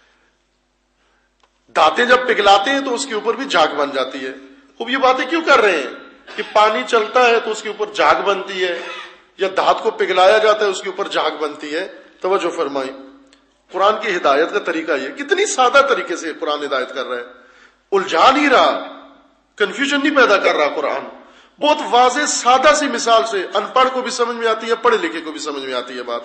دانتیں جب پگھلاتے ہیں تو اس کے اوپر بھی جھاگ بن جاتی ہے. خوب یہ باتیں کیوں کر رہے ہیں کہ پانی چلتا ہے تو اس کے اوپر جھاگ بنتی ہے، یا دھات کو پگھلایا جاتا ہے اس کے اوپر جھاگ بنتی ہے. توجہ فرمائی، قرآن کی ہدایت کا طریقہ یہ، کتنی سادہ طریقے سے قرآن ہدایت کر رہا ہے. الجھا نہیں رہا، کنفیوژن نہیں پیدا کر رہا. قرآن بہت واضح سادہ سی مثال سے ان پڑھ کو بھی سمجھ میں آتی ہے، پڑھے لکھے کو بھی سمجھ میں آتی ہے بات.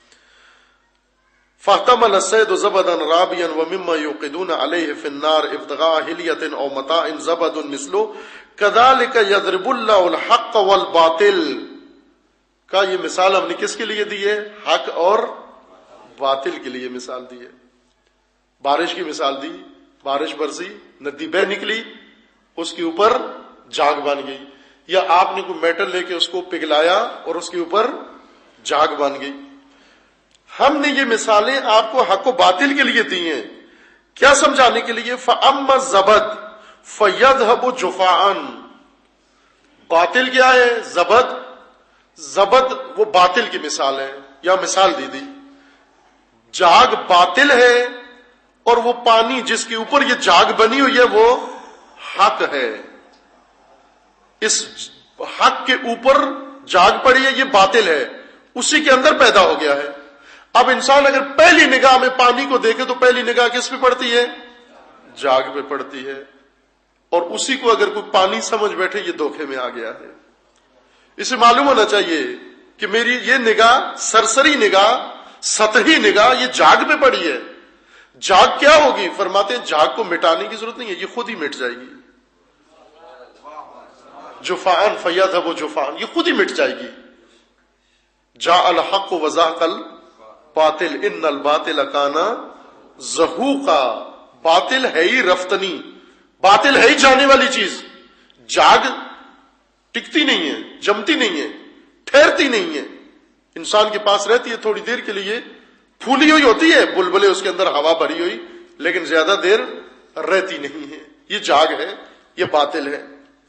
فاحتمل الصید زبدا رابیا ومما یوقدون علیہ فی النار ابتغاء حلیۃ او متاع زبد مثلہ کذالک یضرب اللہ الحق والباطل. کا یہ مثال ہم نے کس کے لیے دی ہے؟ حق اور باطل کے لیے مثال دی ہے. بارش کی مثال دی، بارش برسی، ندی بہ نکلی، اس کے اوپر جھاگ بن گئی. یا آپ نے کوئی میٹل لے کے اس کو پگھلایا اور اس کے اوپر جھاگ بن گئی. ہم نے یہ مثالیں آپ کو حق و باطل کے لیے دی ہیں، کیا سمجھانے کے لیے؟ فَأَمَّا الزَّبَدُ فَيَذْهَبُ جُفَاءً. باطل کیا ہے؟ زبد. زبد وہ باطل کی مثال ہے، یا مثال دی دی. جھاگ باطل ہے، اور وہ پانی جس کے اوپر یہ جھاگ بنی ہوئی ہے وہ حق ہے. اس حق کے اوپر جھاگ پڑی ہے، یہ باطل ہے، اسی کے اندر پیدا ہو گیا ہے. اب انسان اگر پہلی نگاہ میں پانی کو دیکھے تو پہلی نگاہ کس پہ پڑتی ہے؟ جھاگ پہ پڑتی ہے. اور اسی کو اگر کوئی پانی سمجھ بیٹھے یہ دھوکے میں آ گیا ہے. اسے معلوم ہونا چاہیے کہ میری یہ نگاہ، سرسری نگاہ، سطحی نگاہ، یہ جھاگ پہ پڑی ہے. جھاگ کیا ہوگی؟ فرماتے ہیں جھاگ کو مٹانے کی ضرورت نہیں ہے، یہ خود ہی مٹ جائے گی. جفان فیذهب جفان، یہ خود ہی مٹ جائے گی. جاء الحق وزهق الباطل ان الباطل کان زہوقا. باطل ہے ہی رفتنی، باطل ہے ہی جانے والی چیز. جاگ ٹکتی نہیں ہے، جمتی نہیں ہے، ٹھہرتی نہیں ہے. انسان کے پاس رہتی ہے تھوڑی دیر کے لیے، پھولی ہوئی ہوتی ہے، بلبلے اس کے اندر ہوا بھری ہوئی، لیکن زیادہ دیر رہتی نہیں ہے. یہ جاگ ہے، یہ باطل ہے.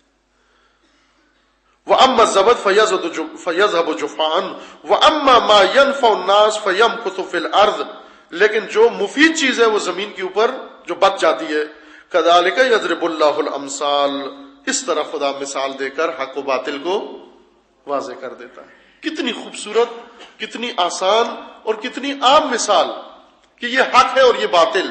وَأَمَّا الزَّبَدُ فَيَذْهَبُ جُفَاءً وَأَمَّا مَا يَنْفَعُ النَّاسَ فَيَمْكُثُ فِي الْأَرْضِ. لیکن جو مفید چیز ہے وہ زمین کے اوپر جو بچ جاتی ہے. كَذَلِكَ يَضْرِبُ اللَّهُ الْأَمْثَالَ. اس طرح خدا مثال دے کر حق و باطل کو واضح کر دیتا ہے. کتنی خوبصورت، کتنی آسان اور کتنی عام مثال کہ یہ حق ہے اور یہ باطل.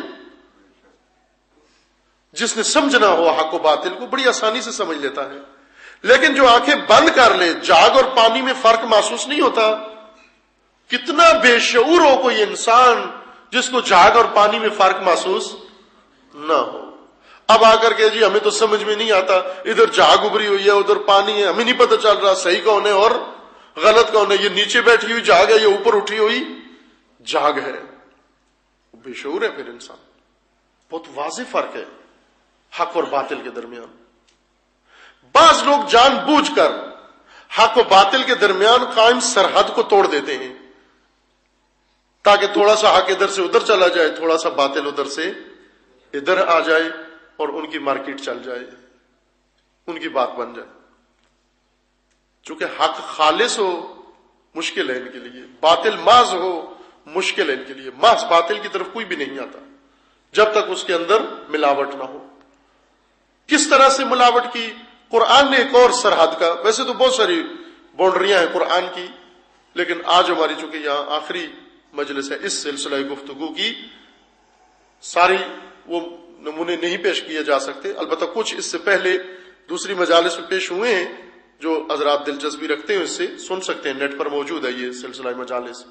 جس نے سمجھنا ہو حق و باطل کو بڑی آسانی سے سمجھ لیتا ہے. لیکن جو آنکھیں بند کر لے، جاگ اور پانی میں فرق محسوس نہیں ہوتا. کتنا بے شعور ہو کوئی انسان جس کو جاگ اور پانی میں فرق محسوس نہ ہو. اب آ کر کے جی ہمیں تو سمجھ میں نہیں آتا، ادھر جاگ ابری ہوئی ہے ادھر پانی ہے، ہمیں نہیں پتہ چل رہا صحیح کون ہے اور غلط کون ہے، یہ نیچے بیٹھی ہوئی جاگ ہے، یہ اوپر اٹھی ہوئی جاگ ہے. بے شعور ہے پھر انسان. بہت واضح فرق ہے حق اور باطل کے درمیان. بعض لوگ جان بوجھ کر حق و باطل کے درمیان قائم سرحد کو توڑ دیتے ہیں تاکہ تھوڑا سا حق ادھر سے ادھر چلا جائے، تھوڑا سا باطل ادھر سے ادھر آ جائے اور ان کی مارکیٹ چل جائے، ان کی بات بن جائے. چونکہ حق خالص ہو مشکل ہے ان کے لیے، باطل محض ہو مشکل ہے ان کے لیے. محض باطل کی طرف کوئی بھی نہیں آتا جب تک اس کے اندر ملاوٹ نہ ہو. کس طرح سے ملاوٹ کی؟ قرآن نے ایک اور سرحد کا، ویسے تو بہت ساری باؤنڈریاں ہیں قرآن کی، لیکن آج ہماری چونکہ یہاں آخری مجلس ہے اس سلسلہ گفتگو کی، ساری وہ نمونے نہیں پیش کیے جا سکتے. البتہ کچھ اس سے پہلے دوسری مجالس میں پیش ہوئے ہیں جو حضرات دلچسپی رکھتے ہیں اس سے سن سکتے ہیں، نیٹ پر موجود ہے یہ سلسلہ مجالس.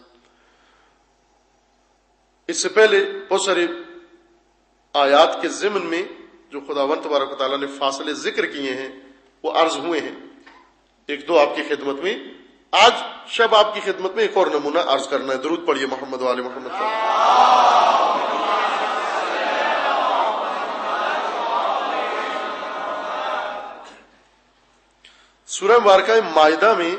اس سے پہلے بہت سارے آیات کے ضمن میں جو خداوند تبارک و تعالیٰ نے فاصلے ذکر کیے ہیں وہ عرض ہوئے ہیں، ایک دو آپ کی خدمت میں. آج شب آپ کی خدمت میں ایک اور نمونہ عرض کرنا ہے. درود پڑھیے محمد و آل محمد. سورہ مبارکہ مائدہ میں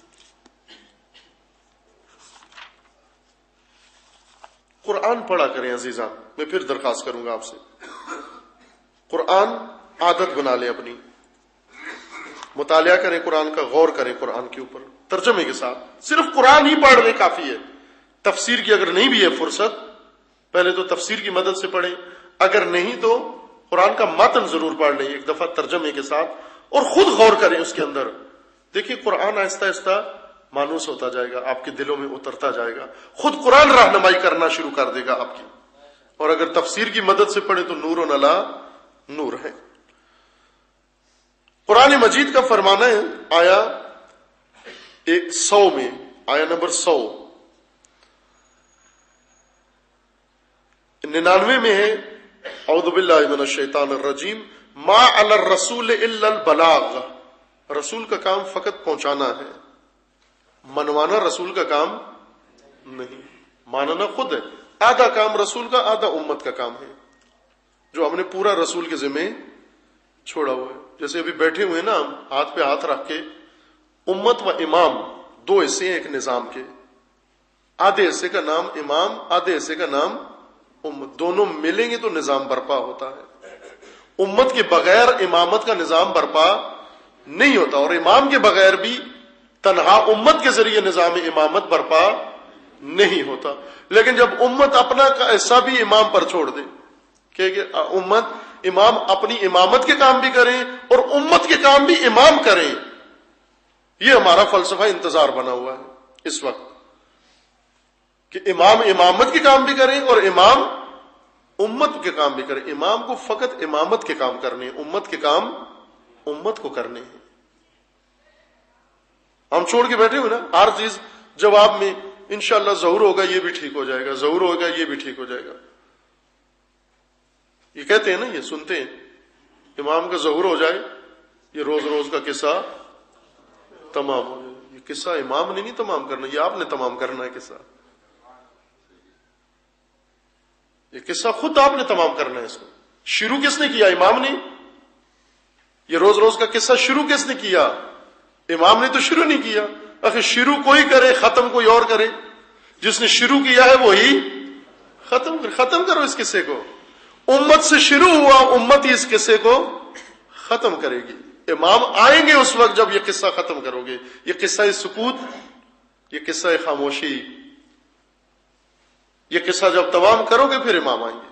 قرآن پڑھا کریں عزیزاں. میں پھر درخواست کروں گا آپ سے، قرآن عادت بنا لیں اپنی، مطالعہ کریں قرآن کا، غور کریں قرآن کے اوپر ترجمے کے ساتھ. صرف قرآن ہی پڑھ لیں کافی ہے. تفسیر کی اگر نہیں بھی ہے فرصت، پہلے تو تفسیر کی مدد سے پڑھیں، اگر نہیں تو قرآن کا متن ضرور پڑھ لیں ایک دفعہ ترجمے کے ساتھ اور خود غور کریں اس کے اندر. دیکھیے قرآن آہستہ آہستہ مانوس ہوتا جائے گا، آپ کے دلوں میں اترتا جائے گا، خود قرآن رہنمائی کرنا شروع کر دے گا آپ کی. اور اگر تفسیر کی مدد سے پڑھیں تو نور و نلا نور ہے. قرآن مجید کا فرمانا ہے آیا ایک سو میں، آیا نمبر سو ننانوے میں ہے، اعوذ باللہ من الشیطان الرجیم، ما علی الرسول الا البلاغ. رسول کا کام فقط پہنچانا ہے، منوانا رسول کا کام نہیں، ماننا خود ہے. آدھا کام رسول کا، آدھا امت کا کام ہے جو ہم نے پورا رسول کے ذمہ چھوڑا ہوا ہے. جیسے ابھی بیٹھے ہوئے نا ہم ہاتھ پہ ہاتھ رکھ کے، امت و امام دو حصے ہیں ایک نظام کے، آدھے حصے کا نام امام، آدھے حصے کا نام امت. دونوں ملیں گے تو نظام برپا ہوتا ہے. امت کے بغیر امامت کا نظام برپا نہیں ہوتا، اور امام کے بغیر بھی تنہا امت کے ذریعے نظام امامت برپا نہیں ہوتا. لیکن جب امت اپنا حصہ بھی امام پر چھوڑ دے کہ امت امام اپنی امامت کے کام بھی کریں اور امت کے کام بھی امام کریں، یہ ہمارا فلسفہ انتظار بنا ہوا ہے اس وقت کہ امام امامت کے کام بھی کریں اور امام امت کے کام بھی کریں. امام کو فقط امامت کے کام کرنے ہیں، امت کے کام امت کو کرنے ہیں. ہم چھوڑ کے بیٹھے ہوئے نا ہر چیز جواب میں انشاءاللہ ظہور ہوگا یہ بھی ٹھیک ہو جائے گا، ظہور ہوگا یہ بھی ٹھیک ہو جائے گا. یہ کہتے ہیں نا، یہ سنتے ہیں، امام کا ظہور ہو جائے یہ روز روز کا قصہ تمام ہو جائے. یہ قصہ امام نے نہیں تمام کرنا، یہ آپ نے تمام کرنا ہے. قصہ یہ قصہ خود آپ نے تمام کرنا ہے. اس کو شروع کس نے کیا؟ امام نے. یہ روز روز کا قصہ شروع کس نے کیا؟ امام نے تو شروع نہیں کیا. اگر شروع کوئی کرے ختم کوئی اور کرے، جس نے شروع کیا ہے وہی ختم کرے. ختم کرو اس قصے کو. امت سے شروع ہوا، امت ہی اس قصے کو ختم کرے گی. امام آئیں گے اس وقت جب یہ قصہ ختم کرو گے. یہ قصہ سکوت، یہ قصہ خاموشی، یہ قصہ جب تمام کرو گے پھر امام آئیں گے.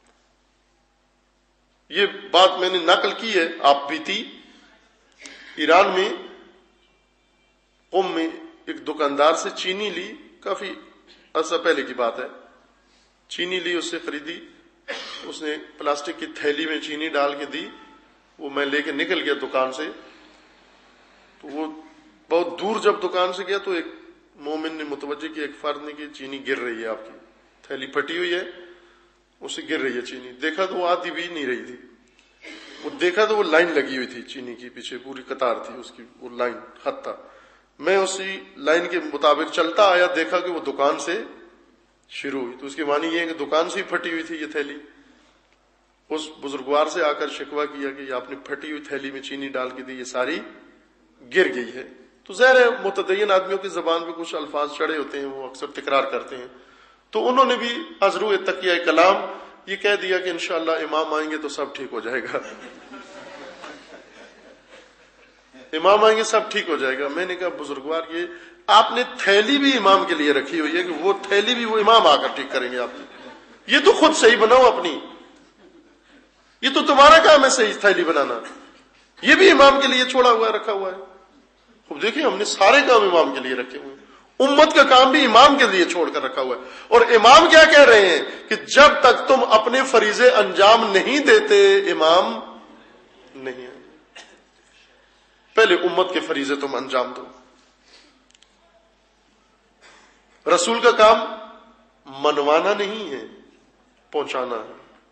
یہ بات میں نے نقل کی ہے، آپ بھی تھی. ایران میں قم میں ایک دکاندار سے چینی لی، کافی عرصہ پہلے کی بات ہے، چینی لی، اس سے خریدی، اس نے پلاسٹک کی تھیلی میں چینی ڈال کے دی، وہ میں لے کے نکل گیا دکان سے، تو وہ بہت دور جب دکان سے گیا تو ایک مومن نے متوجہ کیا، ایک فرد نے کہ چینی گر رہی ہے، آپ کی تھیلی پھٹی ہوئی ہے، اسے گر رہی ہے چینی۔ دیکھا تو وہ آدھی بھی نہیں رہی تھی، وہ دیکھا تو وہ لائن لگی ہوئی تھی چینی کی، پیچھے پوری قطار تھی اس کی، وہ لائن خط تھا۔ میں اسی لائن کے مطابق چلتا آیا، دیکھا کہ وہ دکان سے شروع ہوئی، تو اس کے معنی یہ ہے کہ دکان سے ہی پھٹی ہوئی تھی یہ تھیلی۔ اس بزرگوار سے آ کر شکوہ کیا کہ یہ آپ نے پھٹی ہوئی تھیلی میں چینی ڈال کے دی، یہ ساری گر گئی ہے۔ تو ظاہر ہے متدین آدمیوں کی زبان پہ کچھ الفاظ چڑھے ہوتے ہیں، وہ اکثر تکرار کرتے ہیں، تو انہوں نے بھی ازرو تقیہ کلام یہ کہہ دیا کہ انشاءاللہ امام آئیں گے تو سب ٹھیک ہو جائے گا، امام آئیں گے سب ٹھیک ہو جائے گا۔ میں نے کہا بزرگوار یہ آپ نے تھیلی بھی امام کے لیے رکھی ہوئی ہے کہ وہ تھیلی بھی وہ امام آ کر ٹھیک کریں گے، آپ یہ تو خود صحیح بناؤ اپنی، یہ تو تمہارا کام ہے صحیح تھیلی بنانا، یہ بھی امام کے لیے چھوڑا ہوا ہے، رکھا ہوا ہے۔ اب دیکھیں ہم نے سارے کام امام کے لیے رکھے ہوئے ہیں، امت کا کام بھی امام کے لیے چھوڑ کر رکھا ہوا ہے۔ اور امام کیا کہہ رہے ہیں کہ جب تک تم اپنے فریضے انجام نہیں دیتے امام نہیں آئیں گے، پہلے امت کے فریضے تم انجام دو۔ رسول کا کام منوانا نہیں ہے، پہنچانا ہے۔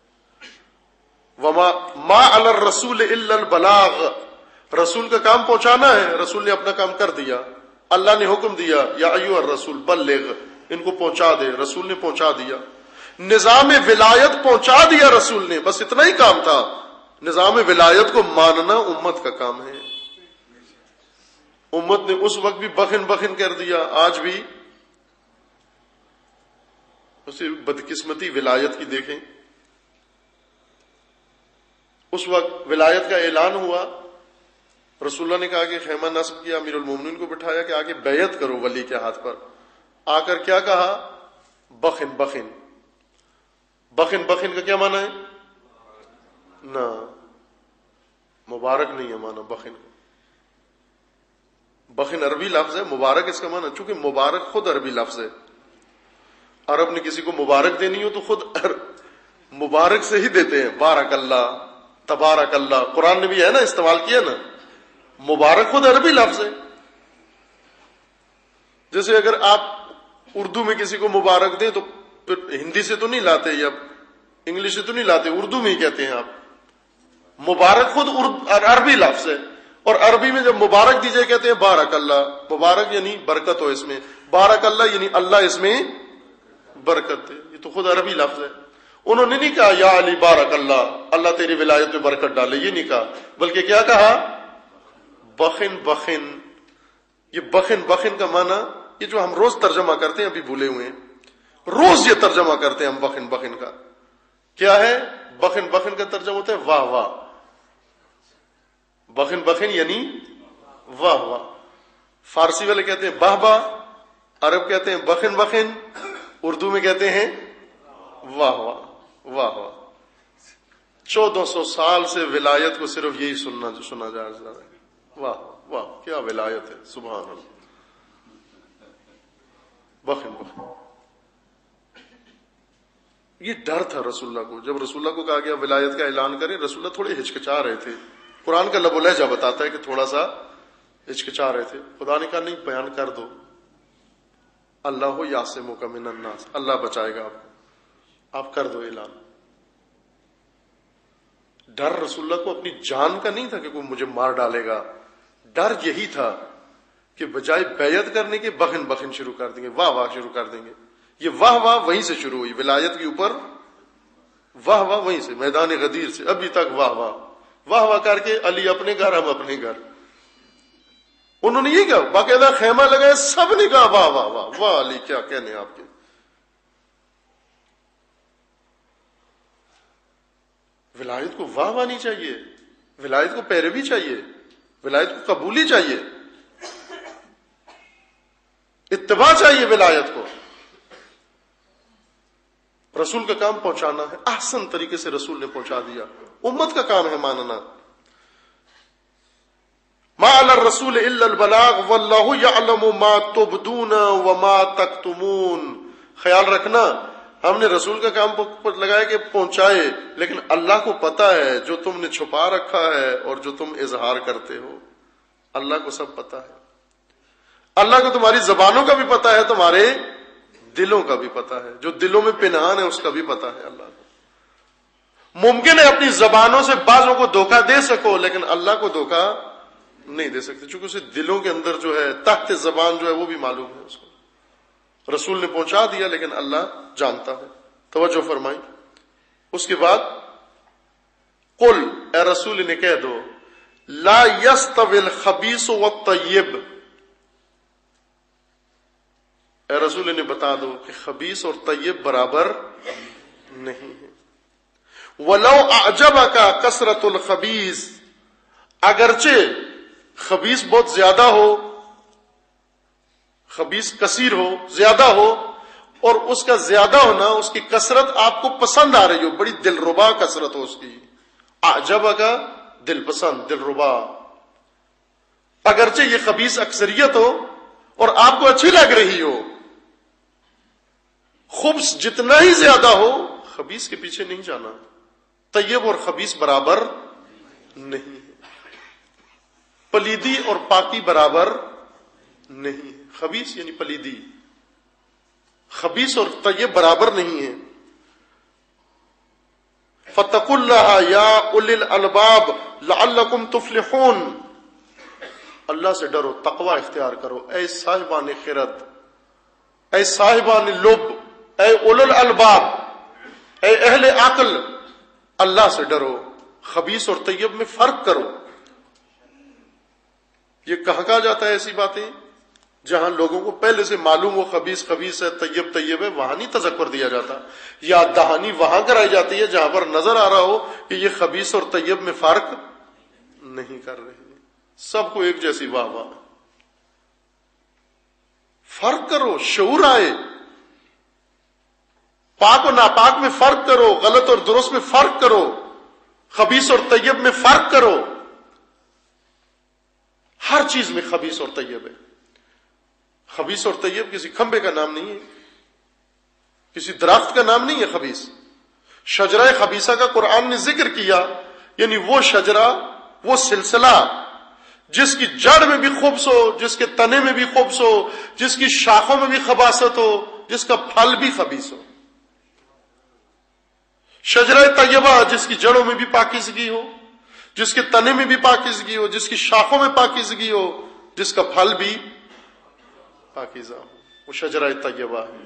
وما ما علی الرسول الا البلاغ، رسول کا کام پہنچانا ہے، رسول نے اپنا کام کر دیا، اللہ نے حکم دیا یا ایھا الرسول بلغ، ان کو پہنچا دے، رسول نے پہنچا دیا۔ نظام ولایت پہنچا دیا رسول نے، بس اتنا ہی کام تھا۔ نظام ولایت کو ماننا امت کا کام ہے۔ امت نے اس وقت بھی بخن بخن کر دیا، آج بھی اسے بدقسمتی ولایت کی دیکھیں۔ اس وقت ولایت کا اعلان ہوا، رسول اللہ نے کہا کہ خیمہ نصب کیا، امیر المومنین کو بٹھایا کہ آگے بیعت کرو ولی کے ہاتھ پر، آ کر کیا کہا؟ بخن بخن۔ بخن بخن کا کیا معنی ہے؟ نہ مبارک نہیں ہے معنی بخن کا، بخن عربی لفظ ہے، مبارک اس کا معنی، چونکہ مبارک خود عربی لفظ ہے، عرب نے کسی کو مبارک دینی ہو تو خود مبارک سے ہی دیتے ہیں، بارک اللہ، تبارک اللہ، قرآن نے بھی ہے نا استعمال کیا نا، مبارک خود عربی لفظ ہے۔ جیسے اگر آپ اردو میں کسی کو مبارک دیں تو پھر ہندی سے تو نہیں لاتے یا انگلش سے تو نہیں لاتے، اردو میں ہی کہتے ہیں آپ۔ مبارک خود عربی لفظ ہے، اور عربی میں جب مبارک دی جائے کہتے ہیں بارک اللہ، مبارک یعنی برکت ہو اس میں، بارک اللہ یعنی اللہ اس میں برکت دے، یہ تو خود عربی لفظ ہے۔ انہوں نے نہیں کہا یا علی بارک اللہ، اللہ تیری ولایت میں برکت ڈالے، یہ نہیں کہا، بلکہ کیا کہا؟ بخن بخن۔ یہ بخن بخن کا معنی، یہ جو ہم روز ترجمہ کرتے ہیں ابھی بھولے ہوئے ہیں، روز یہ ترجمہ کرتے ہیں ہم بخن بخن کا، کیا ہے؟ بخن بخن کا ترجمہ ہوتا ہے واہ واہ، بخن بخن یعنی واہ واہ۔ فارسی والے کہتے ہیں باہ باہ، عرب کہتے ہیں بخن بخن، اردو میں کہتے ہیں واہ واہ واہ واہ۔ چودہ سو سال سے ولایت کو صرف یہی سننا جو سنا جا رہا ہے، واہ واہ کیا ولایت ہے، سبحان اللہ، بخن بخن۔ یہ ڈر تھا رسول اللہ کو، جب رسول اللہ کو کہا گیا ولایت کا اعلان کریں، رسول اللہ تھوڑے ہچکچا رہے تھے، قرآن کا لب و لہجہ بتاتا ہے کہ تھوڑا سا ہچکچا رہے تھے۔ خدا نے کہا نہیں، بیان کر دو، اللہ یعصمک من الناس، اللہ بچائے گا آپ کو، آپ کر دو اعلان۔ ڈر رسول اللہ کو اپنی جان کا نہیں تھا کہ کوئی مجھے مار ڈالے گا، ڈر یہی تھا کہ بجائے بیعت کرنے کے بخن بخن شروع کر دیں گے، واہ واہ شروع کر دیں گے۔ یہ واہ واہ وہیں سے شروع ہوئی، ولایت کے اوپر واہ واہ وہیں سے، میدان غدیر سے ابھی تک واہ واہ واہ واہ کر کے علی اپنے گھر، ہم اپنے گھر۔ انہوں نے یہ کہا، باقاعدہ خیمہ لگایا، سب نے کہا واہ واہ واہ واہ علی، کیا کہنے آپ کے۔ ولایت کو واہ واہ نہیں چاہیے، ولایت کو پیروی چاہیے، ولایت کو قبولی چاہیے، اتباع چاہیے ولایت کو۔ رسول کا کام پہنچانا ہے، احسن طریقے سے رسول نے پہنچا دیا، امت کا کام ہے ماننا۔ ما علی الرسول الا البلاغ واللہ یعلم ما تبدون وما تکتمون. خیال رکھنا ہم نے رسول کا کام پر لگایا کہ پہنچائے، لیکن اللہ کو پتا ہے جو تم نے چھپا رکھا ہے اور جو تم اظہار کرتے ہو. اللہ کو سب پتا ہے. اللہ کو تمہاری زبانوں کا بھی پتا ہے، تمہارے دلوں کا بھی پتا ہے. جو دلوں میں پنہان ہے اس کا بھی پتا ہے اللہ کو. ممکن ہے اپنی زبانوں سے بعضوں کو دھوکہ دے سکو، لیکن اللہ کو دھوکہ نہیں دے سکتے، چونکہ اسے دلوں کے اندر جو ہے تحت زبان جو ہے وہ بھی معلوم ہے اس کو. رسول نے پہنچا دیا لیکن اللہ جانتا ہے. توجہ فرمائی. اس کے بعد قل، اے رسول نے کہہ دو، لا یستوی الخبیث والطیب. اے رسول نے بتا دو کہ خبیث اور طیب برابر نہیں ہے. وَلَوْ أَعْجَبَكَ كَثْرَةُ الْخَبِيثِ، اگرچہ خبیث بہت زیادہ ہو، خبیث کثیر ہو، زیادہ ہو، اور اس کا زیادہ ہونا، اس کی کثرت آپ کو پسند آ رہی ہو، بڑی دلربا کثرت ہو اس کی. أَعْجَبَكَ دل پسند، دلربا. اگرچہ یہ خبیث اکثریت ہو اور آپ کو اچھی لگ رہی ہو، خبث جتنا ہی زیادہ ہو، خبیث کے پیچھے نہیں جانا. طیب اور خبیث برابر نہیں ہے. پلیدی اور پاکی برابر نہیں. خبیث یعنی پلیدی، خبیث اور طیب برابر نہیں ہے. فَاتَّقُوا اللَّهَ يَا أُولِي الْأَلْبَابِ لَعَلَّكُمْ تُفْلِحُونَ. اللہ سے ڈرو، تقوی اختیار کرو اے صاحبان خرد، اے صاحبان لب، اے اولو الالباب، اے اہل عقل. اللہ سے ڈرو، خبیث اور طیب میں فرق کرو. یہ کہاں کہا جاتا ہے ایسی باتیں جہاں لوگوں کو پہلے سے معلوم ہو خبیث خبیث ہے، طیب طیب ہے، وہاں نہیں تذکر دیا جاتا. یا دہانی وہاں کرائی جاتی ہے جہاں پر نظر آ رہا ہو کہ یہ خبیث اور طیب میں فرق نہیں کر رہے، سب کو ایک جیسی واہ واہ. فرق کرو، شعور آئے. پاک و ناپاک میں فرق کرو، غلط اور درست میں فرق کرو، خبیث اور طیب میں فرق کرو. ہر چیز میں خبیث اور طیب ہے. خبیث اور طیب کسی کھمبے کا نام نہیں ہے، کسی درخت کا نام نہیں ہے خبیث. شجرہ خبیثہ کا قرآن نے ذکر کیا، یعنی وہ شجرہ، وہ سلسلہ جس کی جڑ میں بھی خبث ہو، جس کے تنے میں بھی خبث ہو، جس کی شاخوں میں بھی خباثت ہو، جس کا پھل بھی خبیث ہو. شجرہ طیبہ جس کی جڑوں میں بھی پاکیزگی ہو، جس کے تنے میں بھی پاکیزگی ہو، جس کی شاخوں میں پاکیزگی ہو، جس کا پھل بھی پاکیزہ ہو، وہ شجرہ طیبہ ہے.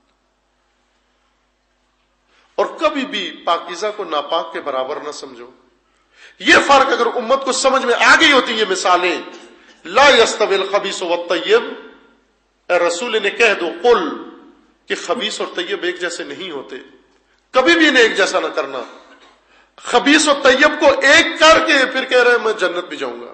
اور کبھی بھی پاکیزہ کو ناپاک کے برابر نہ سمجھو. یہ فرق اگر امت کو سمجھ میں آ گئی ہوتی یہ مثالیں، لا یستوی الخبیث والطیب، اے رسول نے کہہ دو قل کہ خبیث اور طیب ایک جیسے نہیں ہوتے. کبھی بھی انہیں ایک جیسا نہ کرنا. خبیث اور طیب کو ایک کر کے پھر کہہ رہے ہیں میں جنت بھی جاؤں گا،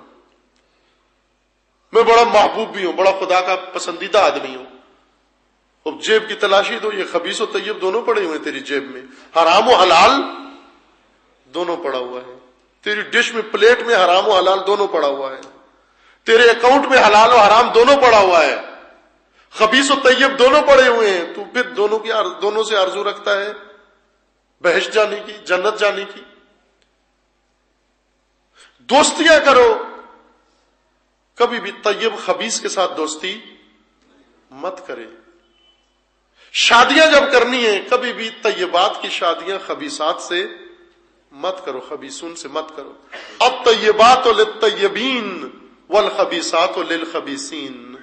میں بڑا محبوب بھی ہوں، بڑا خدا کا پسندیدہ آدمی ہوں. اب جیب کی تلاشی دو، یہ خبیث و طیب دونوں پڑے ہوئے تیری جیب میں، حرام و حلال دونوں پڑا ہوا ہے. تیری ڈش میں، پلیٹ میں حرام و حلال دونوں پڑا ہوا ہے. تیرے اکاؤنٹ میں حلال و حرام دونوں پڑا ہوا ہے. خبیث و طیب دونوں پڑے ہوئے ہیں. تو پھر دونوں کی دونوں سے آرزو رکھتا ہے بہشت جانے کی، جنت جانے کی. دوستیاں کرو، کبھی بھی طیب خبیث کے ساتھ دوستی مت کرے. شادیاں جب کرنی ہیں کبھی بھی طیبات کی شادیاں خبیثات سے مت کرو، خبیثون سے مت کرو. الطیبات للطیبین والخبیثات للخبیثین.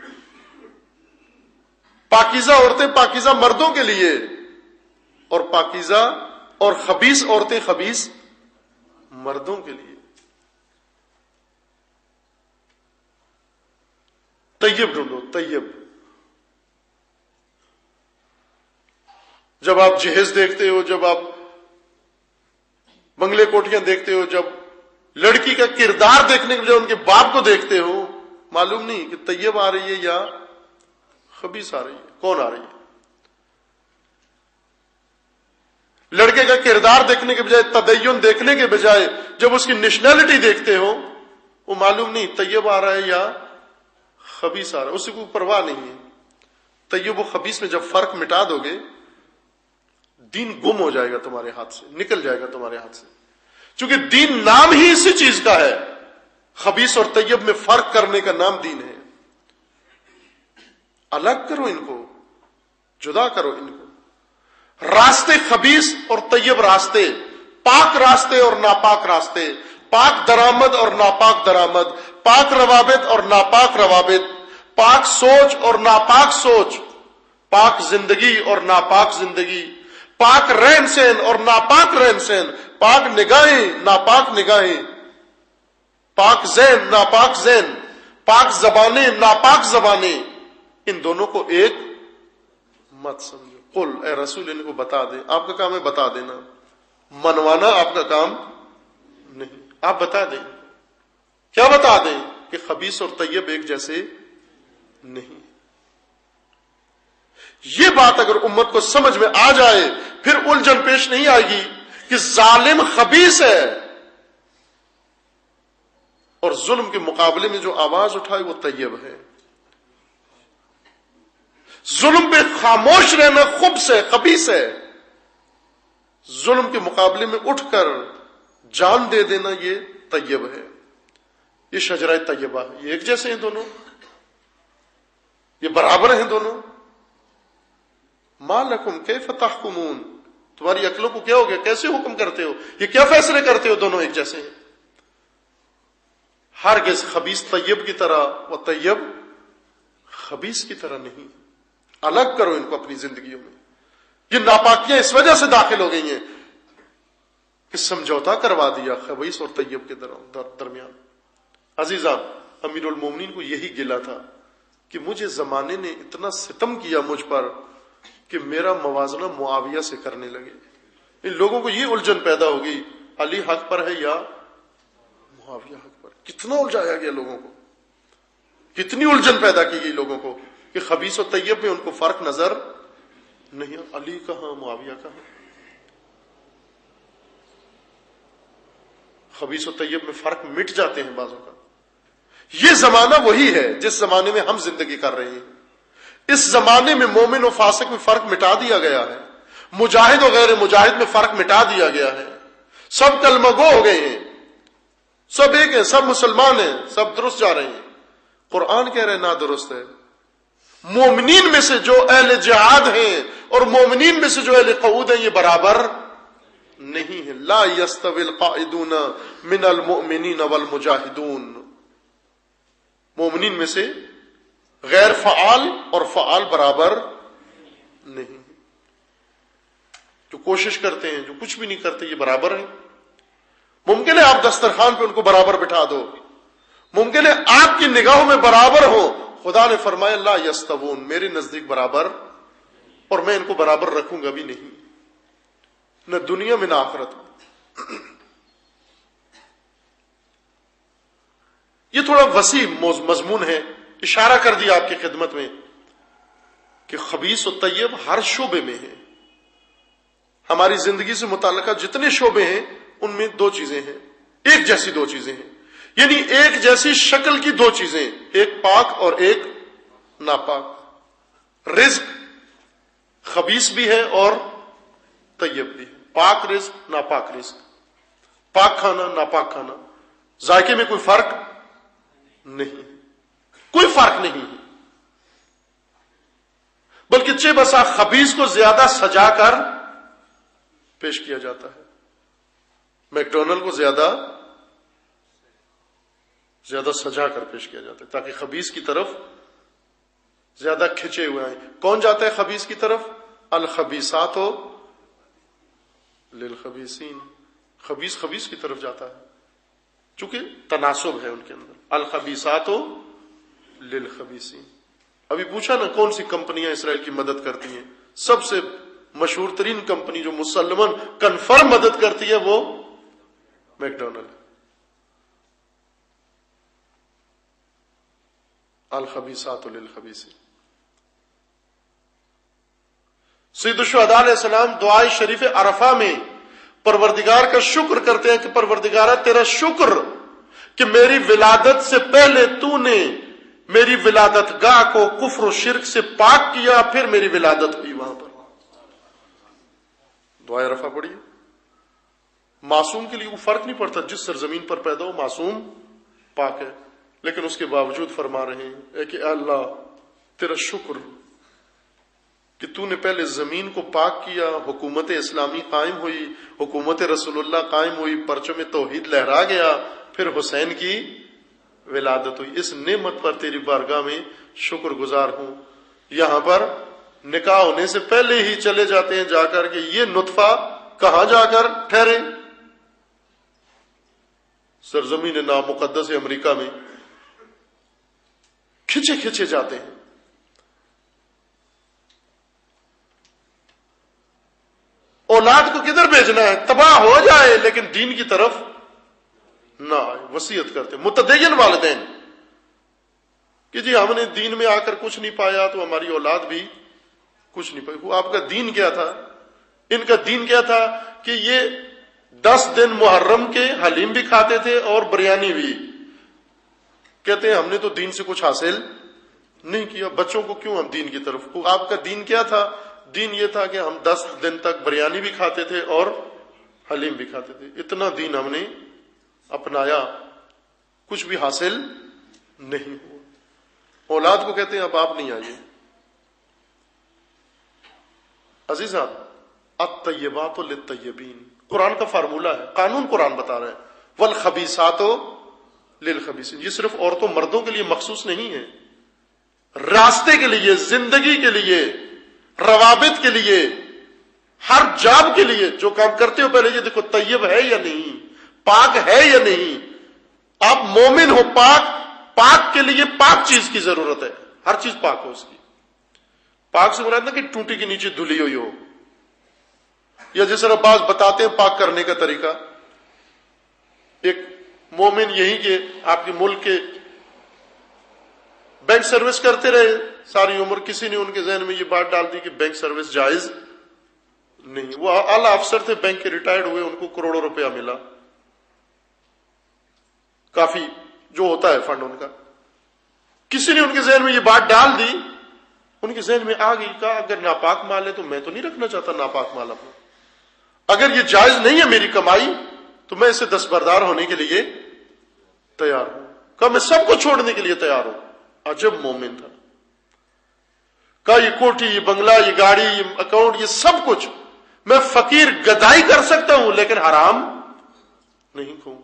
پاکیزہ عورتیں پاکیزہ مردوں کے لیے، اور پاکیزہ اور خبیث عورتیں خبیث مردوں کے لیے. طیب ڈھونڈو، طیب. جب آپ جہیز دیکھتے ہو، جب آپ بنگلے کوٹیاں دیکھتے ہو، جب لڑکی کا کردار دیکھنے کے بجائے ان کے باپ کو دیکھتے ہو، معلوم نہیں کہ طیب آ رہی ہے یا خبیث آ رہی ہے، کون آ رہی ہے. لڑکے کا کردار دیکھنے کے بجائے، تدین دیکھنے کے بجائے جب اس کی نیشنلٹی دیکھتے ہو، وہ معلوم نہیں طیب آ رہا ہے یا خبیث آ رہا ہے، اسے کوئی پرواہ نہیں ہے۔ طیب و خبیث میں جب فرق مٹا دو گے، دین گم ہو جائے گا تمہارے ہاتھ سے، نکل جائے گا تمہارے ہاتھ سے، چونکہ دین نام ہی اسی چیز کا ہے۔ خبیث اور طیب میں فرق کرنے کا نام دین ہے۔ الگ کرو ان کو، جدا کرو ان کو۔ راستے خبیث اور طیب راستے، پاک راستے اور ناپاک راستے، پاک درآمد اور ناپاک درآمد، پاک روابط اور ناپاک روابط، پاک سوچ اور ناپاک سوچ، پاک زندگی اور ناپاک زندگی، پاک رہن سہن اور ناپاک رہن سہن، پاک نگاہیں ناپاک نگاہیں، پاک ذہن ناپاک ذہن، پاک زبانیں ناپاک زبانیں، ان دونوں کو ایک مت سمجھو۔ قل، اے رسول ان کو بتا دیں، آپ کا کام ہے بتا دینا، منوانا آپ کا کام نہیں، آپ بتا دیں۔ کیا بتا دیں؟ کہ خبیث اور طیب ایک جیسے نہیں۔ یہ بات اگر امت کو سمجھ میں آ جائے، پھر الجھن پیش نہیں آئے گی کہ ظالم خبیث ہے، اور ظلم کے مقابلے میں جو آواز اٹھائے وہ طیب ہے۔ ظلم پہ خاموش رہنا خبث ہے، خبیث ہے۔ ظلم کے مقابلے میں اٹھ کر جان دے دینا یہ طیب ہے۔ یہ شجرہ طیبہ ہے، یہ ایک جیسے ہیں دونوں، یہ برابر ہیں دونوں۔ ما لکم کیف تحکمون، تمہاری عقلوں کو کیا ہو گیا، کیسے حکم کرتے ہو، یہ کیا فیصلے کرتے ہو، دونوں ایک جیسے ہیں۔ ہرگز خبیث طیب کی طرح و طیب خبیث کی طرح نہیں۔ الگ کرو ان کو اپنی زندگیوں میں۔ یہ ناپاکیاں اس وجہ سے داخل ہو گئی ہیں کہ سمجھوتا کروا دیا خبیث اور طیب کے درمیان۔ عزیزان، امیر المومنین کو یہی گلہ تھا کہ مجھے زمانے نے اتنا ستم کیا مجھ پر کہ میرا موازنہ معاویہ سے کرنے لگے۔ ان لوگوں کو یہ الجھن پیدا ہو گئی، علی حق پر ہے یا معاویہ حق پر۔ کتنا الجھایا گیا لوگوں کو، کتنی الجھن پیدا کی گئی لوگوں کو کہ خبیث و طیب میں ان کو فرق نظر نہیں، علی کہاں معاویہ کہاں۔ خبیث و طیب میں فرق مٹ جاتے ہیں بعضوں کا۔ یہ زمانہ وہی ہے جس زمانے میں ہم زندگی کر رہے ہیں۔ اس زمانے میں مومن و فاسق میں فرق مٹا دیا گیا ہے، مجاہد و غیر مجاہد میں فرق مٹا دیا گیا ہے، سب کلمہ گو ہو گئے ہیں، سب ایک ہیں، سب مسلمان ہیں، سب درست جا رہے ہیں۔ قرآن کہہ رہے نا درست ہے۔ مومنین میں سے جو اہل جہاد ہیں اور مومنین میں سے جو اہل قعود ہیں یہ برابر نہیں ہے۔ لا یستوی القاعدون من المؤمنین والمجاہدون، مومنین میں سے غیر فعال اور فعال برابر نہیں، جو کوشش کرتے ہیں جو کچھ بھی نہیں کرتے یہ برابر ہیں۔ ممکن ہے آپ دسترخوان پہ ان کو برابر بٹھا دو، ممکن ہے آپ کی نگاہوں میں برابر ہو، خدا نے فرمایا لا یستوون، میرے نزدیک برابر، اور میں ان کو برابر رکھوں گا بھی نہیں، نہ دنیا میں نہ آخرت میں۔ یہ تھوڑا وسیع مضمون ہے، اشارہ کر دیا آپ کی خدمت میں کہ خبیث و طیب ہر شعبے میں ہیں۔ ہماری زندگی سے متعلقہ جتنے شعبے ہیں ان میں دو چیزیں ہیں، ایک جیسی دو چیزیں ہیں، یعنی ایک جیسی شکل کی دو چیزیں، ایک پاک اور ایک ناپاک۔ رزق خبیث بھی ہے اور طیب بھی ہے، پاک رزق ناپاک رزق، پاک کھانا ناپاک کھانا، ذائقے میں کوئی فرق نہیں، کوئی فرق نہیں، بلکہ چہ بسا خبیث کو زیادہ سجا کر پیش کیا جاتا ہے، میکڈونلڈ کو زیادہ زیادہ سجا کر پیش کیا جاتا ہے تاکہ خبیث کی طرف زیادہ کھچے ہوئے آئیں۔ کون جاتا ہے خبیث کی طرف؟ الخبیثات للخبیثین، خبیث خبیث کی طرف جاتا ہے چونکہ تناسب ہے ان کے اندر، الخبیثات للخبیثین۔ ابھی پوچھا نا کون سی کمپنیاں اسرائیل کی مدد کرتی ہیں، سب سے مشہور ترین کمپنی جو مسلمان کنفرم مدد کرتی ہے وہ میکڈونلڈ۔ الخبیثات للخبیثین۔ سید الشہداء علیہ السلام دعائے شریف عرفہ میں پروردگار کا شکر کرتے ہیں کہ پروردگارہ تیرا شکر کہ میری ولادت سے پہلے تو نے میری ولادت گاہ کو کفر و شرک سے پاک کیا، پھر میری ولادت ہوئی وہاں پر. دعائے رفع پڑھیے. معصوم کے لیے وہ فرق نہیں پڑتا، جس سرزمین پر پیدا ہو معصوم پاک ہے، لیکن اس کے باوجود فرما رہے ہیں کہ اے اللہ تیرا شکر کہ تو نے پہلے زمین کو پاک کیا، حکومت اسلامی قائم ہوئی، حکومت رسول اللہ قائم ہوئی، پرچم توحید لہرا گیا، پھر حسین کی ولادت ہوئی. اس نعمت پر تیری بارگاہ میں شکر گزار ہوں. یہاں پر نکاح ہونے سے پہلے ہی چلے جاتے ہیں جا کر کہ یہ نطفہ کہاں جا کر ٹھہرے؟ سرزمین نامقدس امریکہ میں کھچے کھچے جاتے ہیں. اولاد کو کدھر بھیجنا ہے؟ تباہ ہو جائے لیکن دین کی طرف نہ آئے. وصیت کرتے متدین والدین کہ جی ہم نے دین میں آ کر کچھ نہیں پایا تو ہماری اولاد بھی کچھ نہیں پائی. وہ آپ کا دین کیا تھا؟ ان کا دین کیا تھا کہ یہ دس دن محرم کے حلیم بھی کھاتے تھے اور بریانی بھی. کہتے ہیں ہم نے تو دین سے کچھ حاصل نہیں کیا، بچوں کو کیوں ہم دین کی طرف. آپ کا دین کیا تھا؟ دین یہ تھا کہ ہم دس دن تک بریانی بھی کھاتے تھے اور حلیم بھی کھاتے تھے. اتنا دین ہم نے اپنایا، کچھ بھی حاصل نہیں ہوا. اولاد کو کہتے ہیں اب آپ نہیں آئیے. عزیزاں الطیبات للطیبین قرآن کا فارمولہ ہے، قانون قرآن بتا رہا ہے. والخبیثات للخبیثین، یہ صرف عورتوں مردوں کے لیے مخصوص نہیں ہے، راستے کے لیے، زندگی کے لیے، روابط کے لیے، ہر جاب کے لیے جو کام کرتے ہو پہلے یہ دیکھو طیب ہے یا نہیں، پاک ہے یا نہیں. آپ مومن ہو، پاک پاک کے لیے پاک چیز کی ضرورت ہے، ہر چیز پاک ہو اس کی. پاک سے مراد نہ کہ ٹوٹی کے نیچے دھلی ہوئی ہو، یا جس طرح بعض بتاتے ہیں پاک کرنے کا طریقہ. ایک مومن یہی کہ آپ کے ملک کے بینک سروس کرتے رہے ساری عمر، کسی نے ان کے ذہن میں یہ بات ڈال دی کہ بینک سروس جائز نہیں. وہ اعلیٰ افسر تھے بینک کے، ریٹائرڈ ہوئے، ان کو کروڑوں روپیہ ملا، کافی جو ہوتا ہے فنڈ ان کا. کسی نے ان کے ذہن میں یہ بات ڈال دی، ان کے ذہن میں آ گئی، کہا اگر ناپاک مال ہے تو میں تو نہیں رکھنا چاہتا ناپاک مال اپنا، اگر یہ جائز نہیں ہے میری کمائی تو میں اسے دستبردار ہونے کے لیے تیار ہوں. کہا میں سب کو چھوڑنے کے لیے تیار ہوں. عجب مومن تھا. کہا یہ کوٹھی، یہ بنگلہ، یہ گاڑی، یہ اکاؤنٹ، یہ سب کچھ میں فقیر گدائی کر سکتا ہوں لیکن حرام نہیں کھاؤں.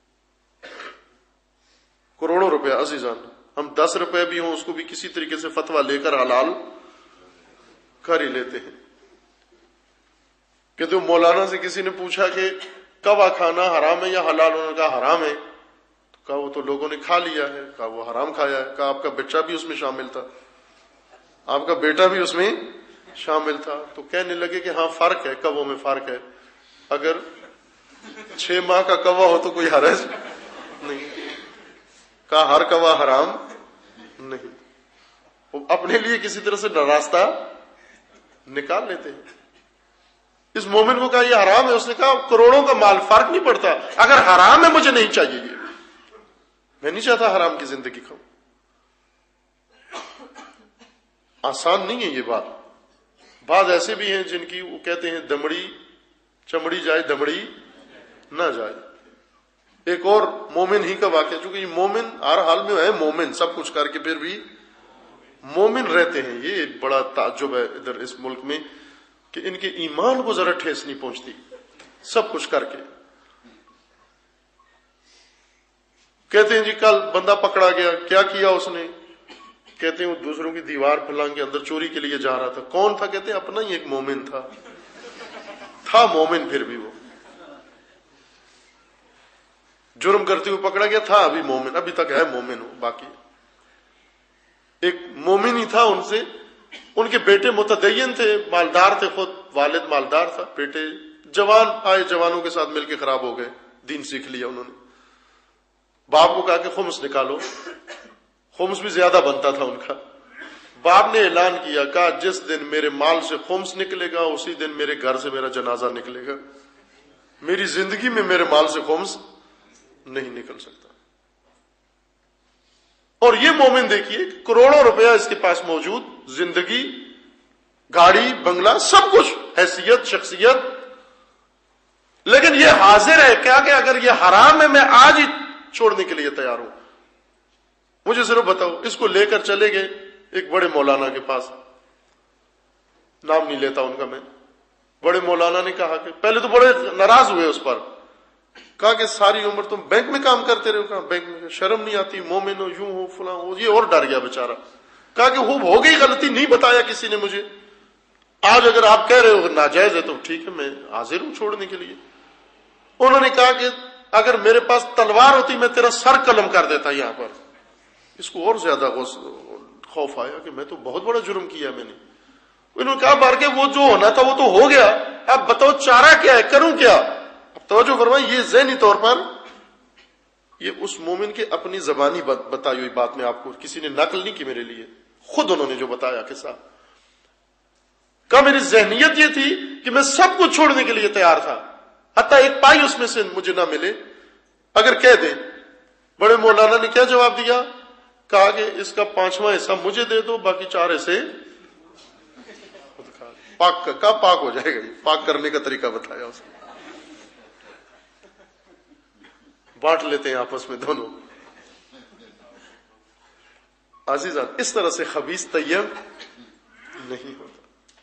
کروڑوں روپے عزیزان، ہم دس روپے بھی ہوں اس کو بھی کسی طریقے سے فتویٰ لے کر حلال کر ہی لیتے ہیں. کہ تو مولانا سے کسی نے پوچھا کہ کوا کھانا حرام ہے یا حلال؟ انہوں نے کہا حرام ہے. تو کہا وہ تو لوگوں نے کھا لیا ہے. کہا وہ حرام کھایا ہے. کہا آپ کا بچہ بھی اس میں شامل تھا، آپ کا بیٹا بھی اس میں شامل تھا. تو کہنے لگے کہ ہاں فرق ہے، کووں میں فرق ہے. اگر چھ ماہ کا کوا ہو تو کوئی حرج نہیں. کہا ہر کوا حرام نہیں. وہ اپنے لیے کسی طرح سے راستہ نکال لیتے ہیں. اس مومن کو کہا یہ حرام ہے، اس نے کہا کروڑوں کا مال فرق نہیں پڑتا، اگر حرام ہے مجھے نہیں چاہیے، یہ میں نہیں چاہتا حرام کی زندگی کھاؤں. آسان نہیں ہے یہ بات. بعض ایسے بھی ہیں جن کی وہ کہتے ہیں دمڑی چمڑی جائے دمڑی نہ جائے. ایک اور مومن ہی کا واقعہ، چونکہ یہ مومن ہر حال میں ہے، مومن سب کچھ کر کے پھر بھی مومن رہتے ہیں. یہ بڑا تعجب ہے ادھر اس ملک میں کہ ان کے ایمان کو ذرا ٹھیس نہیں پہنچتی، سب کچھ کر کے. کہتے ہیں جی کل بندہ پکڑا گیا، کیا کیا اس نے؟ کہتے ہیں وہ دوسروں کی دیوار پھلانگ کے اندر چوری کے لیے جا رہا تھا. کون تھا؟ کہتے ہیں اپنا ہی ایک مومن تھا. تھا مومن پھر بھی وہ جرم کرتے ہوئے پکڑا گیا، تھا ابھی مومن، ابھی تک ہے مومن ہو. باقی ایک مومن ہی تھا. ان سے ان کے بیٹے متدین تھے، مالدار تھے، خود والد مالدار تھا، بیٹے جوان آئے، جوانوں کے ساتھ مل کے خراب ہو گئے، دین سیکھ لیا انہوں نے. باپ کو کہا کہ خمس نکالو. خمس بھی زیادہ بنتا تھا ان کا. باپ نے اعلان کیا، کہا جس دن میرے مال سے خمس نکلے گا اسی دن میرے گھر سے میرا جنازہ نکلے گا. میری زندگی میں میرے مال سے خمس نہیں نکل سکتا. اور یہ مومن دیکھیے کروڑوں روپیہ اس کے پاس موجود، زندگی، گاڑی، بنگلہ، سب کچھ، حیثیت، شخصیت، لیکن یہ حاضر ہے کیا کہ اگر یہ حرام ہے میں آج ہی چھوڑنے کے لیے تیار ہوں، مجھے صرف بتاؤ۔ اس کو لے کر چلے گئے ایک بڑے مولانا کے پاس، نام نہیں لیتا ان کا میں، بڑے مولانا نے کہا کہ پہلے تو بڑے ناراض ہوئے اس پر، کہا کہ ساری عمر تم بینک میں کام کرتے رہے ہو، کہا بینک میں شرم نہیں آتی، مومن ہو، یوں ہو، فلاں ہو، یہ اور ڈر گیا بیچارہ، کہا کہ وہ ہو گئی غلطی، نہیں بتایا کسی نے مجھے، آج اگر آپ کہہ رہے ہو ناجائز ہے تو ٹھیک ہے میں حاضر ہوں چھوڑنے کے لیے۔ انہوں نے کہا کہ اگر میرے پاس تلوار ہوتی میں تیرا سر قلم کر دیتا یہاں پر۔ اس کو اور زیادہ خوف آیا کہ میں تو بہت بڑا جرم کیا میں نے۔ انہوں نے کہا بار کے وہ جو ہونا تھا وہ تو ہو گیا، اب بتاؤ چارہ کیا ہے، کروں کیا؟ اب توجہ فرمائیں، یہ ذہنی طور پر یہ اس مومن کے اپنی زبانی بتائی ہوئی بات میں، آپ کو کسی نے نقل نہیں کی میرے لیے، خود انہوں نے جو بتایا قصہ، کہا میری ذہنیت یہ تھی کہ میں سب کچھ چھوڑنے کے لیے تیار تھا، حتیٰ ایک پائی اس میں سے مجھے نہ ملے اگر کہہ دیں۔ بڑے مولانا نے کیا جواب دیا؟ کہا کہ اس کا پانچواں حصہ مجھے دے دو، باقی چار حصے پاک کا پاک ہو جائے گا۔ پاک کرنے کا طریقہ بتایا اس نے، بانٹ لیتے ہیں آپس میں دونوں۔ عزیزان، اس طرح سے خبیث طیب نہیں ہوتا،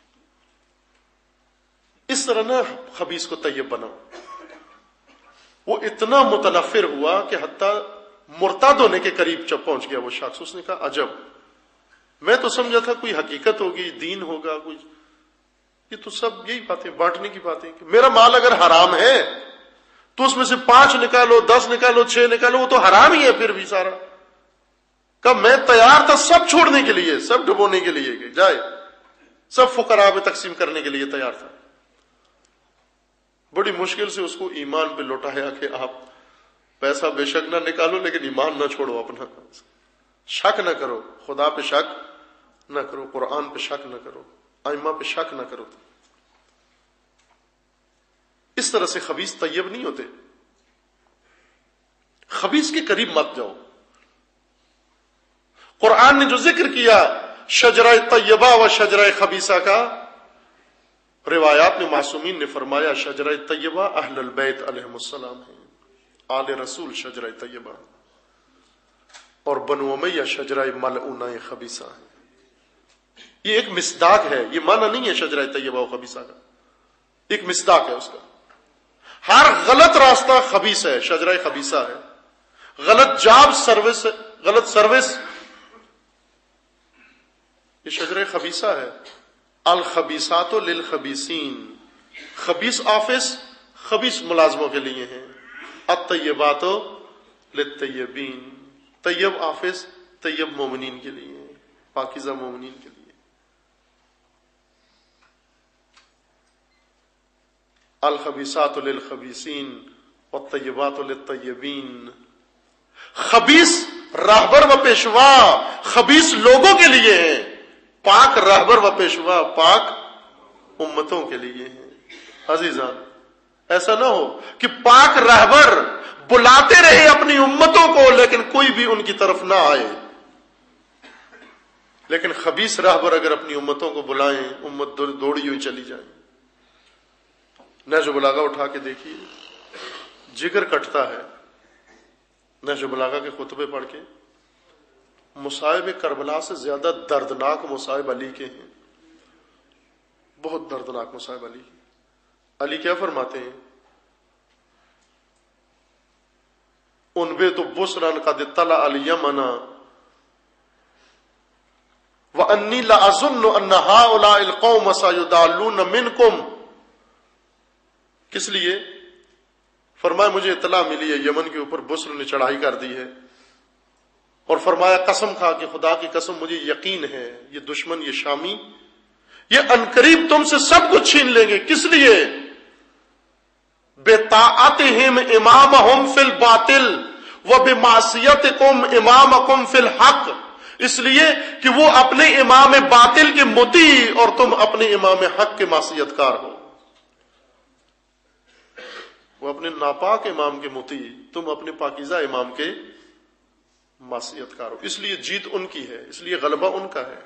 اس طرح نہ خبیث کو طیب بناؤ۔ وہ اتنا متنفر ہوا کہ حتیٰ مرتد ہونے کے قریب جب پہنچ گیا وہ شخص، اس نے کہا عجب، میں تو سمجھا تھا کوئی حقیقت ہوگی، دین ہوگا، کوئی، یہ تو سب یہی باتیں، بانٹنے کی باتیں، کہ میرا مال اگر حرام ہے تو اس میں سے پانچ نکالو، دس نکالو، چھ نکالو، وہ تو حرام ہی ہے پھر بھی سارا۔ کہ میں تیار تھا سب چھوڑنے کے لیے، سب ڈبونے کے لیے کہ جائے، سب فقراء میں تقسیم کرنے کے لیے تیار تھا۔ بڑی مشکل سے اس کو ایمان پہ لوٹایا کہ آپ پیسہ بے شک نہ نکالو لیکن ایمان نہ چھوڑو اپنا، شک نہ کرو، خدا پہ شک نہ کرو، قرآن پہ شک نہ کرو، ائمہ پہ شک نہ کرو۔ اس طرح سے خبیث طیب نہیں ہوتے۔ خبیث کے قریب مت جاؤ۔ قرآن نے جو ذکر کیا شجرہ طیبہ و شجرہ خبیثہ کا، روایات میں معصومین نے فرمایا شجرہ طیبہ اہل البیت علیہم السلام ہے، آل رسول شجرہ طیبہ، اور بنو امیہ شجرہ ملعونہ خبیثہ ہے۔ یہ ایک مصداق ہے، یہ معنی نہیں ہے شجرہ طیبہ و خبیثہ کا، ایک مصداق ہے اس کا۔ ہر غلط راستہ خبیث ہے، شجرہ خبیثہ ہے، غلط جاب سروس، غلط سروس، یہ شجرہ خبیثہ ہے۔ الخبیثات للخبیثین، خبیث آفس خبیث ملازموں کے لیے ہیں، الطیبات للطیبین، طیب آفس طیب مومنین کے لیے ہیں، پاکیزہ مومنین کے لیے۔ الخبیثات للخبیثین والطیبات للطیبین، خبیث راہبر و پیشوا خبیث لوگوں کے لیے ہیں، پاک راہبر و پیشوا پاک امتوں کے لیے ہیں۔ عزیزان، ایسا نہ ہو کہ پاک راہبر بلاتے رہے اپنی امتوں کو لیکن کوئی بھی ان کی طرف نہ آئے، لیکن خبیث راہبر اگر اپنی امتوں کو بلائیں امت دوڑی ہوئی چلی جائے۔ نہج البلاغہ اٹھا کے دیکھیے، جگر کٹتا ہے نہج البلاغہ کے خطبے پڑھ کے۔ مصائب کربلا سے زیادہ دردناک مصائب علی کے ہیں، بہت دردناک مصائب علی کے۔ علی کیا فرماتے ہیں؟ انبت بسرا قد طلع الیمن وانی لاظن ان هؤلاء القوم سيضلون منکم۔ کس لیے؟ فرمایا مجھے اطلاع ملی ہے یمن کے اوپر بسر نے چڑھائی کر دی ہے، اور فرمایا قسم کھا کہ خدا کی قسم مجھے یقین ہے یہ دشمن، یہ شامی، یہ عنقریب تم سے سب کچھ چھین لیں گے۔ کس لیے؟ بطاعتہم امامہم فی الباطل وبمعصیتکم امامکم فی الحق، اس لیے کہ وہ اپنے امام باطل کے مطیع اور تم اپنے امام حق کے معصیت کار ہو۔ وہ اپنے ناپاک امام کے مطیع، تم اپنے پاکیزہ امام کے معصیت کار ہو. اس لیے جیت ان کی ہے, اس لیے غلبہ ان کا ہے.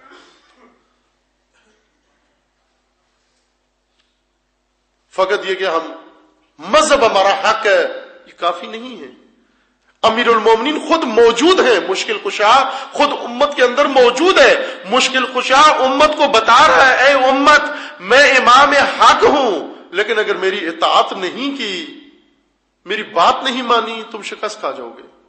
فقط یہ کہ ہم مذہب ہمارا حق ہے یہ کافی نہیں ہے. امیر المومنین خود موجود ہیں, مشکل کشا خود امت کے اندر موجود ہے. مشکل کشا امت کو بتا رہا ہے, اے امت میں امام حق ہوں, لیکن اگر میری اطاعت نہیں کی, میری بات نہیں مانی, تم شکست کھا جاؤ گے.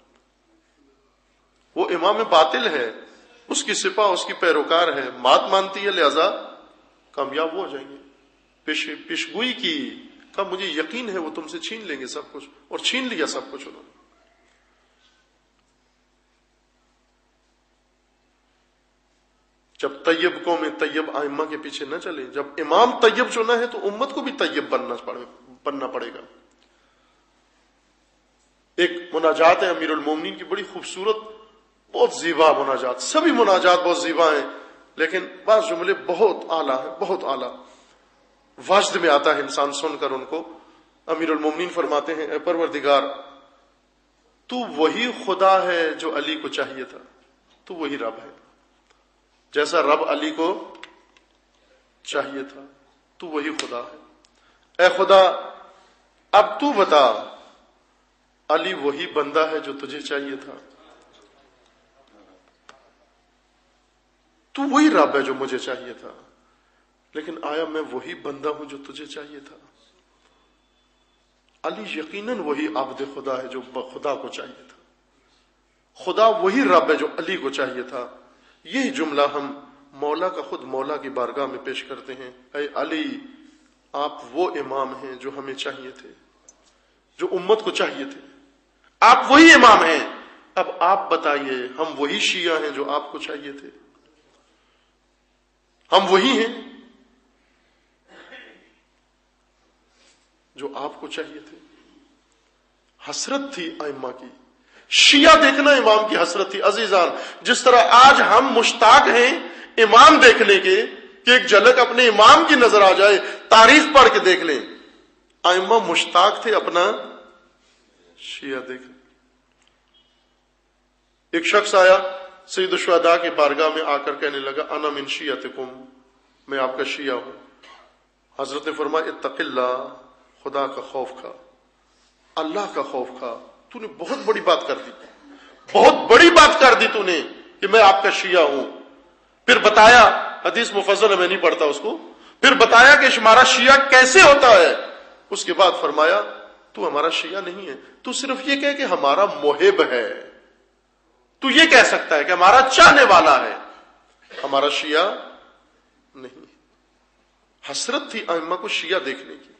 وہ امام باطل ہے, اس کی سپاہ اس کی پیروکار ہے, بات مانتی ہے لہذا کامیاب ہو جائیں گے. پیش پیشگوئی کی, کہا مجھے یقین ہے وہ تم سے چھین لیں گے سب کچھ, اور چھین لیا سب کچھ انہوں نے. جب طیب قوم طیب ائمہ کے پیچھے نہ چلیں, جب امام طیب چنا ہے تو امت کو بھی طیب بننا پڑے بننا پڑے گا. ایک مناجات ہے امیر المومنین کی بڑی خوبصورت, بہت زیبا مناجات, سبھی مناجات بہت زیبا ہیں, لیکن بعض جملے بہت اعلیٰ ہیں, بہت اعلیٰ, واجد میں آتا ہے انسان سن کر ان کو. امیر المومنین فرماتے ہیں, اے پروردگار تو وہی خدا ہے جو علی کو چاہیے تھا, تو وہی رب ہے. جیسا رب علی کو چاہیے تھا تو وہی خدا ہے. اے خدا اب تو بتا, علی وہی بندہ ہے جو تجھے چاہیے تھا, تو وہی رب ہے جو مجھے چاہیے تھا, لیکن آیا میں وہی بندہ ہوں جو تجھے چاہیے تھا؟ علی یقیناً وہی عبد خدا ہے جو خدا کو چاہیے تھا, خدا وہی رب ہے جو علی کو چاہیے تھا. یہی جملہ ہم مولا کا خود مولا کی بارگاہ میں پیش کرتے ہیں, اے علی آپ وہ امام ہیں جو ہمیں چاہیے تھے, جو امت کو چاہیے تھے, آپ وہی امام ہیں, اب آپ بتائیے ہم وہی شیعہ ہیں جو آپ کو چاہیے تھے, ہم وہی ہیں جو آپ کو چاہیے تھے. حسرت تھی ائمہ کی, شیعہ دیکھنا امام کی حسرت تھی. عزیزان, جس طرح آج ہم مشتاق ہیں امام دیکھنے کے کہ ایک جھلک اپنے امام کی نظر آ جائے, تاریخ پڑھ کے دیکھ لیں, ائمہ مشتاق تھے اپنا شیعہ دیکھنے. ایک شخص آیا سید الشہداء کی بارگاہ میں آ کر کہنے لگا, انا من شیعتکم, میں آپ کا شیعہ ہوں. حضرت نے فرمایا اتق اللہ, خدا کا خوف کھا, اللہ کا خوف کھا, تو نے بہت بڑی بات کر دی, بہت بڑی بات کر دی تو نے کہ میں آپ کا شیعہ ہوں. پھر بتایا, حدیث مفصل میں نہیں پڑھتا اس کو, پھر بتایا کہ ہمارا شیعہ کیسے ہوتا ہے. اس کے بعد فرمایا تو ہمارا شیعہ نہیں ہے, تو صرف یہ کہے کہ ہمارا محب ہے, تو یہ کہہ سکتا ہے کہ ہمارا چاہنے والا ہے, ہمارا شیعہ نہیں. حسرت تھی ائمہ کو شیعہ دیکھنے کی.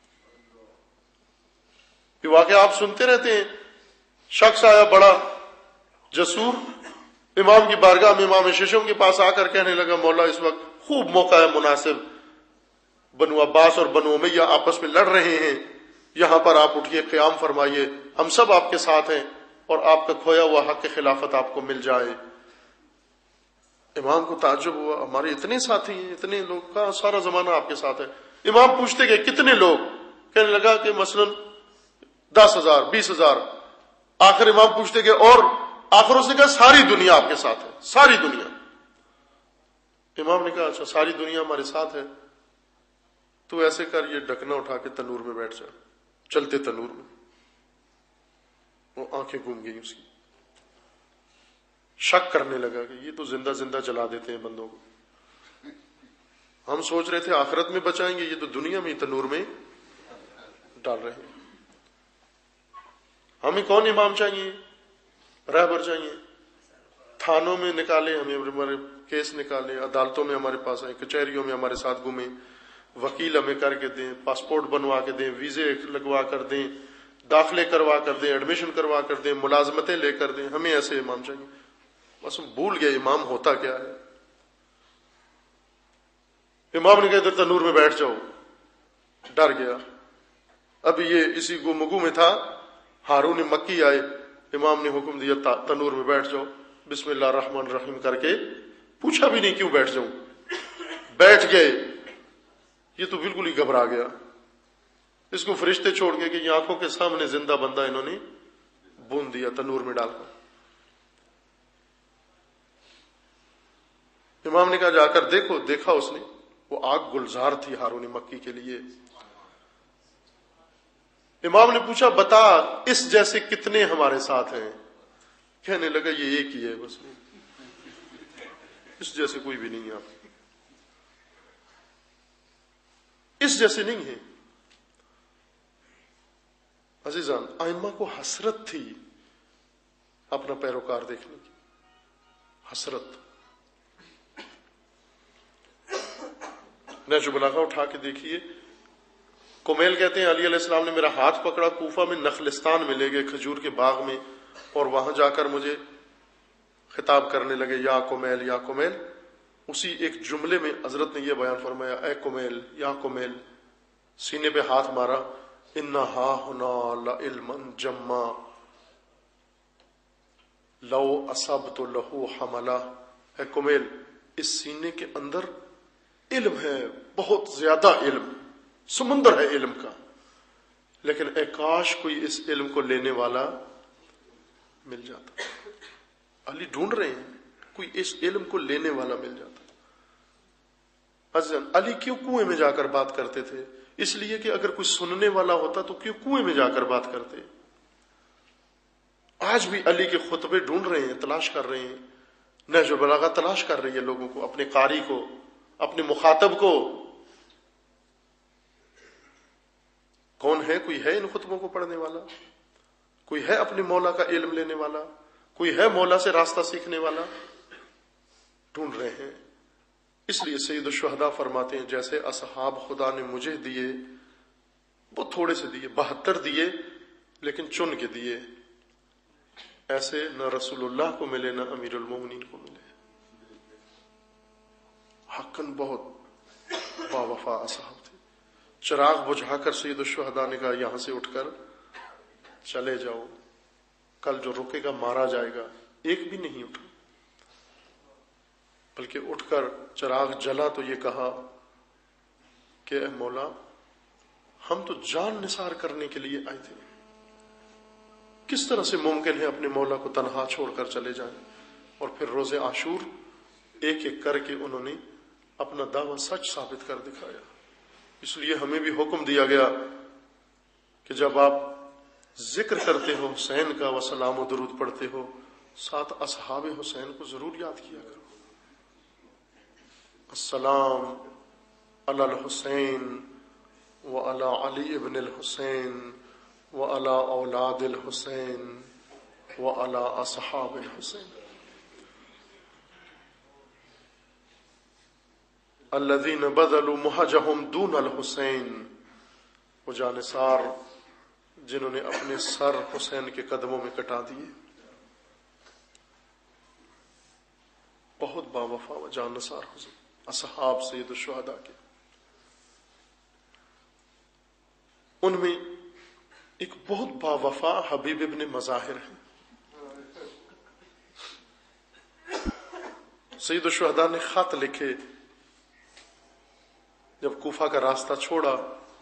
یہ واقعہ آپ سنتے رہتے ہیں. شخص آیا بڑا جسور امام کی بارگاہ میں, امام ششم کے پاس آ کر کہنے لگا, مولا اس وقت خوب موقع ہے مناسب, بنو عباس اور بنو امیہ آپس میں لڑ رہے ہیں, یہاں پر آپ اٹھیے, قیام فرمائیے, ہم سب آپ کے ساتھ ہیں اور آپ کا کھویا ہوا حق خلافت آپ کو مل جائے. امام کو تعجب ہوا, ہمارے اتنے ساتھی ہیں, اتنے لوگ, کہاں سارا زمانہ آپ کے ساتھ ہے. امام پوچھتے کہ کتنے لوگ, کہنے لگا کہ مثلا دس ہزار بیس ہزار. آخر امام پوچھتے کہ اور, آخر اس نے کہا ساری دنیا آپ کے ساتھ ہے, ساری دنیا. امام نے کہا اچھا ساری دنیا ہمارے ساتھ ہے, تو ایسے کر یہ ڈھکنا اٹھا کے تنور میں بیٹھ جا. چلتے تنور میں, وہ آنکھیں گھوم گئی اس کی, شک کرنے لگا کہ یہ تو زندہ زندہ جلا دیتے ہیں بندوں کو. ہم سوچ رہے تھے آخرت میں بچائیں گے, یہ تو دنیا میں تنور میں ڈال رہے ہیں. ہمیں کون امام چاہیے, رہبر چاہیے. تھانوں میں نکالے ہمیں, ہمارے کیس نکالے, عدالتوں میں ہمارے پاس آئے, کچہریوں میں ہمارے ساتھ گھومیں, وکیل ہمیں کر کے دیں, پاسپورٹ بنوا کے دیں, ویزے لگوا کر دیں, داخلے کروا کر دیں, ایڈمیشن کروا کر دیں, ملازمتیں لے کر دیں. ہمیں ایسے امام چاہیے. بس ہم بھول گئے امام ہوتا کیا ہے. امام نے کہا تنور میں بیٹھ جاؤ, ڈر گیا. اب یہ اسی گمگو میں تھا, ہارون مکی آئے, امام نے حکم دیا تنور میں بیٹھ جاؤ, بسم اللہ الرحمن الرحیم کر کے, پوچھا بھی نہیں کیوں بیٹھ جاؤں, بیٹھ گئے. یہ تو بالکل ہی گھبرا گیا. اس کو فرشتے چھوڑ گئے کہ یہ آنکھوں کے سامنے زندہ بندہ انہوں نے بون دیا تنور میں ڈال کر. امام نے کہا جا کر دیکھو. دیکھا اس نے، وہ آگ گلزار تھی ہارون مکی کے لیے. امام نے پوچھا بتا اس جیسے کتنے ہمارے ساتھ ہیں؟ کہنے لگا یہ ایک ہی ہے بس، اس جیسے کوئی بھی نہیں ہے. آپ اس جیسے نہیں ہے. عزیزان، ائمہ کو حسرت تھی اپنا پیروکار دیکھنے کی، حسرت. نہج البلاغہ اٹھا کے دیکھیے. کمیل کہتے ہیں علی علیہ السلام نے میرا ہاتھ پکڑا، کوفہ میں نخلستان میں لے گئے، کھجور کے باغ میں، اور وہاں جا کر مجھے خطاب کرنے لگے، یا کمیل یا کمیل. اسی ایک جملے میں حضرت نے یہ بیان فرمایا، اے کمیل یا کمیل. سینے پہ ہاتھ مارا، انہا ہنا لعلما جما لو اصبت لہو حملہ. اے کمیل، اس سینے کے اندر علم ہے، بہت زیادہ علم، سمندر ہے علم کا، لیکن اے کاش کوئی اس علم کو لینے والا مل جاتا. علی ڈھونڈ رہے ہیں کوئی اس علم کو لینے والا مل جاتا. حضرت علی کیوں کنویں میں جا کر بات کرتے تھے؟ اس لیے کہ اگر کوئی سننے والا ہوتا تو کیوں کنویں میں جا کر بات کرتے. آج بھی علی کے خطبے ڈھونڈ رہے ہیں، تلاش کر رہے ہیں. نہج البلاغہ تلاش کر رہی ہے لوگوں کو، اپنے قاری کو، اپنے مخاطب کو. کون ہے؟ کوئی ہے ان خطبوں کو پڑھنے والا؟ کوئی ہے اپنے مولا کا علم لینے والا؟ کوئی ہے مولا سے راستہ سیکھنے والا؟ ڈھونڈ رہے ہیں. اس لیے سید الشہداء فرماتے ہیں جیسے اصحاب خدا نے مجھے دیے، وہ تھوڑے سے دیے، بہتر دیے لیکن چن کے دیے، ایسے نہ رسول اللہ کو ملے نہ امیر المومنین کو ملے. حقاً بہت با وفا اصحاب تھے. چراغ بجھا کر سید الشہداء نے کہا یہاں سے اٹھ کر چلے جاؤ، کل جو رکے گا مارا جائے گا. ایک بھی نہیں اٹھا، بلکہ اٹھ کر چراغ جلا تو یہ کہا کہ اے مولا، ہم تو جان نثار کرنے کے لیے آئے تھے، کس طرح سے ممکن ہے اپنے مولا کو تنہا چھوڑ کر چلے جائیں؟ اور پھر روز عاشور ایک ایک کر کے انہوں نے اپنا دعویٰ سچ ثابت کر دکھایا. اس لیے ہمیں بھی حکم دیا گیا کہ جب آپ ذکر کرتے ہو حسین کا و سلام و درود پڑھتے ہو، ساتھ اصحاب حسین کو ضرور یاد کیا کرو. السلام علی الحسین و علی علی ابن الحسین و علی اولاد الحسین و علی اصحاب الحسین. الذین بذلوا مہجہم دون الحسین، وہ جانثار جنہوں نے اپنے سر حسین کے قدموں میں کٹا دیے. بہت باوفا و جانثار اصحاب سید الشہداء کے. ان میں ایک بہت باوفا حبیب ابن مظاہر ہے. سید الشہداء نے خط لکھے، جب کوفہ کا راستہ چھوڑا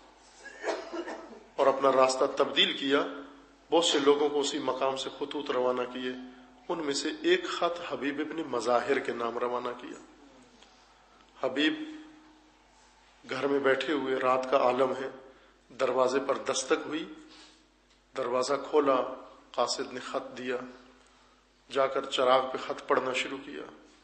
اور اپنا راستہ تبدیل کیا، بہت سے لوگوں کو اسی مقام سے خطوط روانہ کیے. ان میں سے ایک خط حبیب ابن مظاہر کے نام روانہ کیا. حبیب گھر میں بیٹھے ہوئے، رات کا عالم ہے، دروازے پر دستک ہوئی، دروازہ کھولا، قاصد نے خط دیا. جا کر چراغ پہ خط پڑھنا شروع کیا.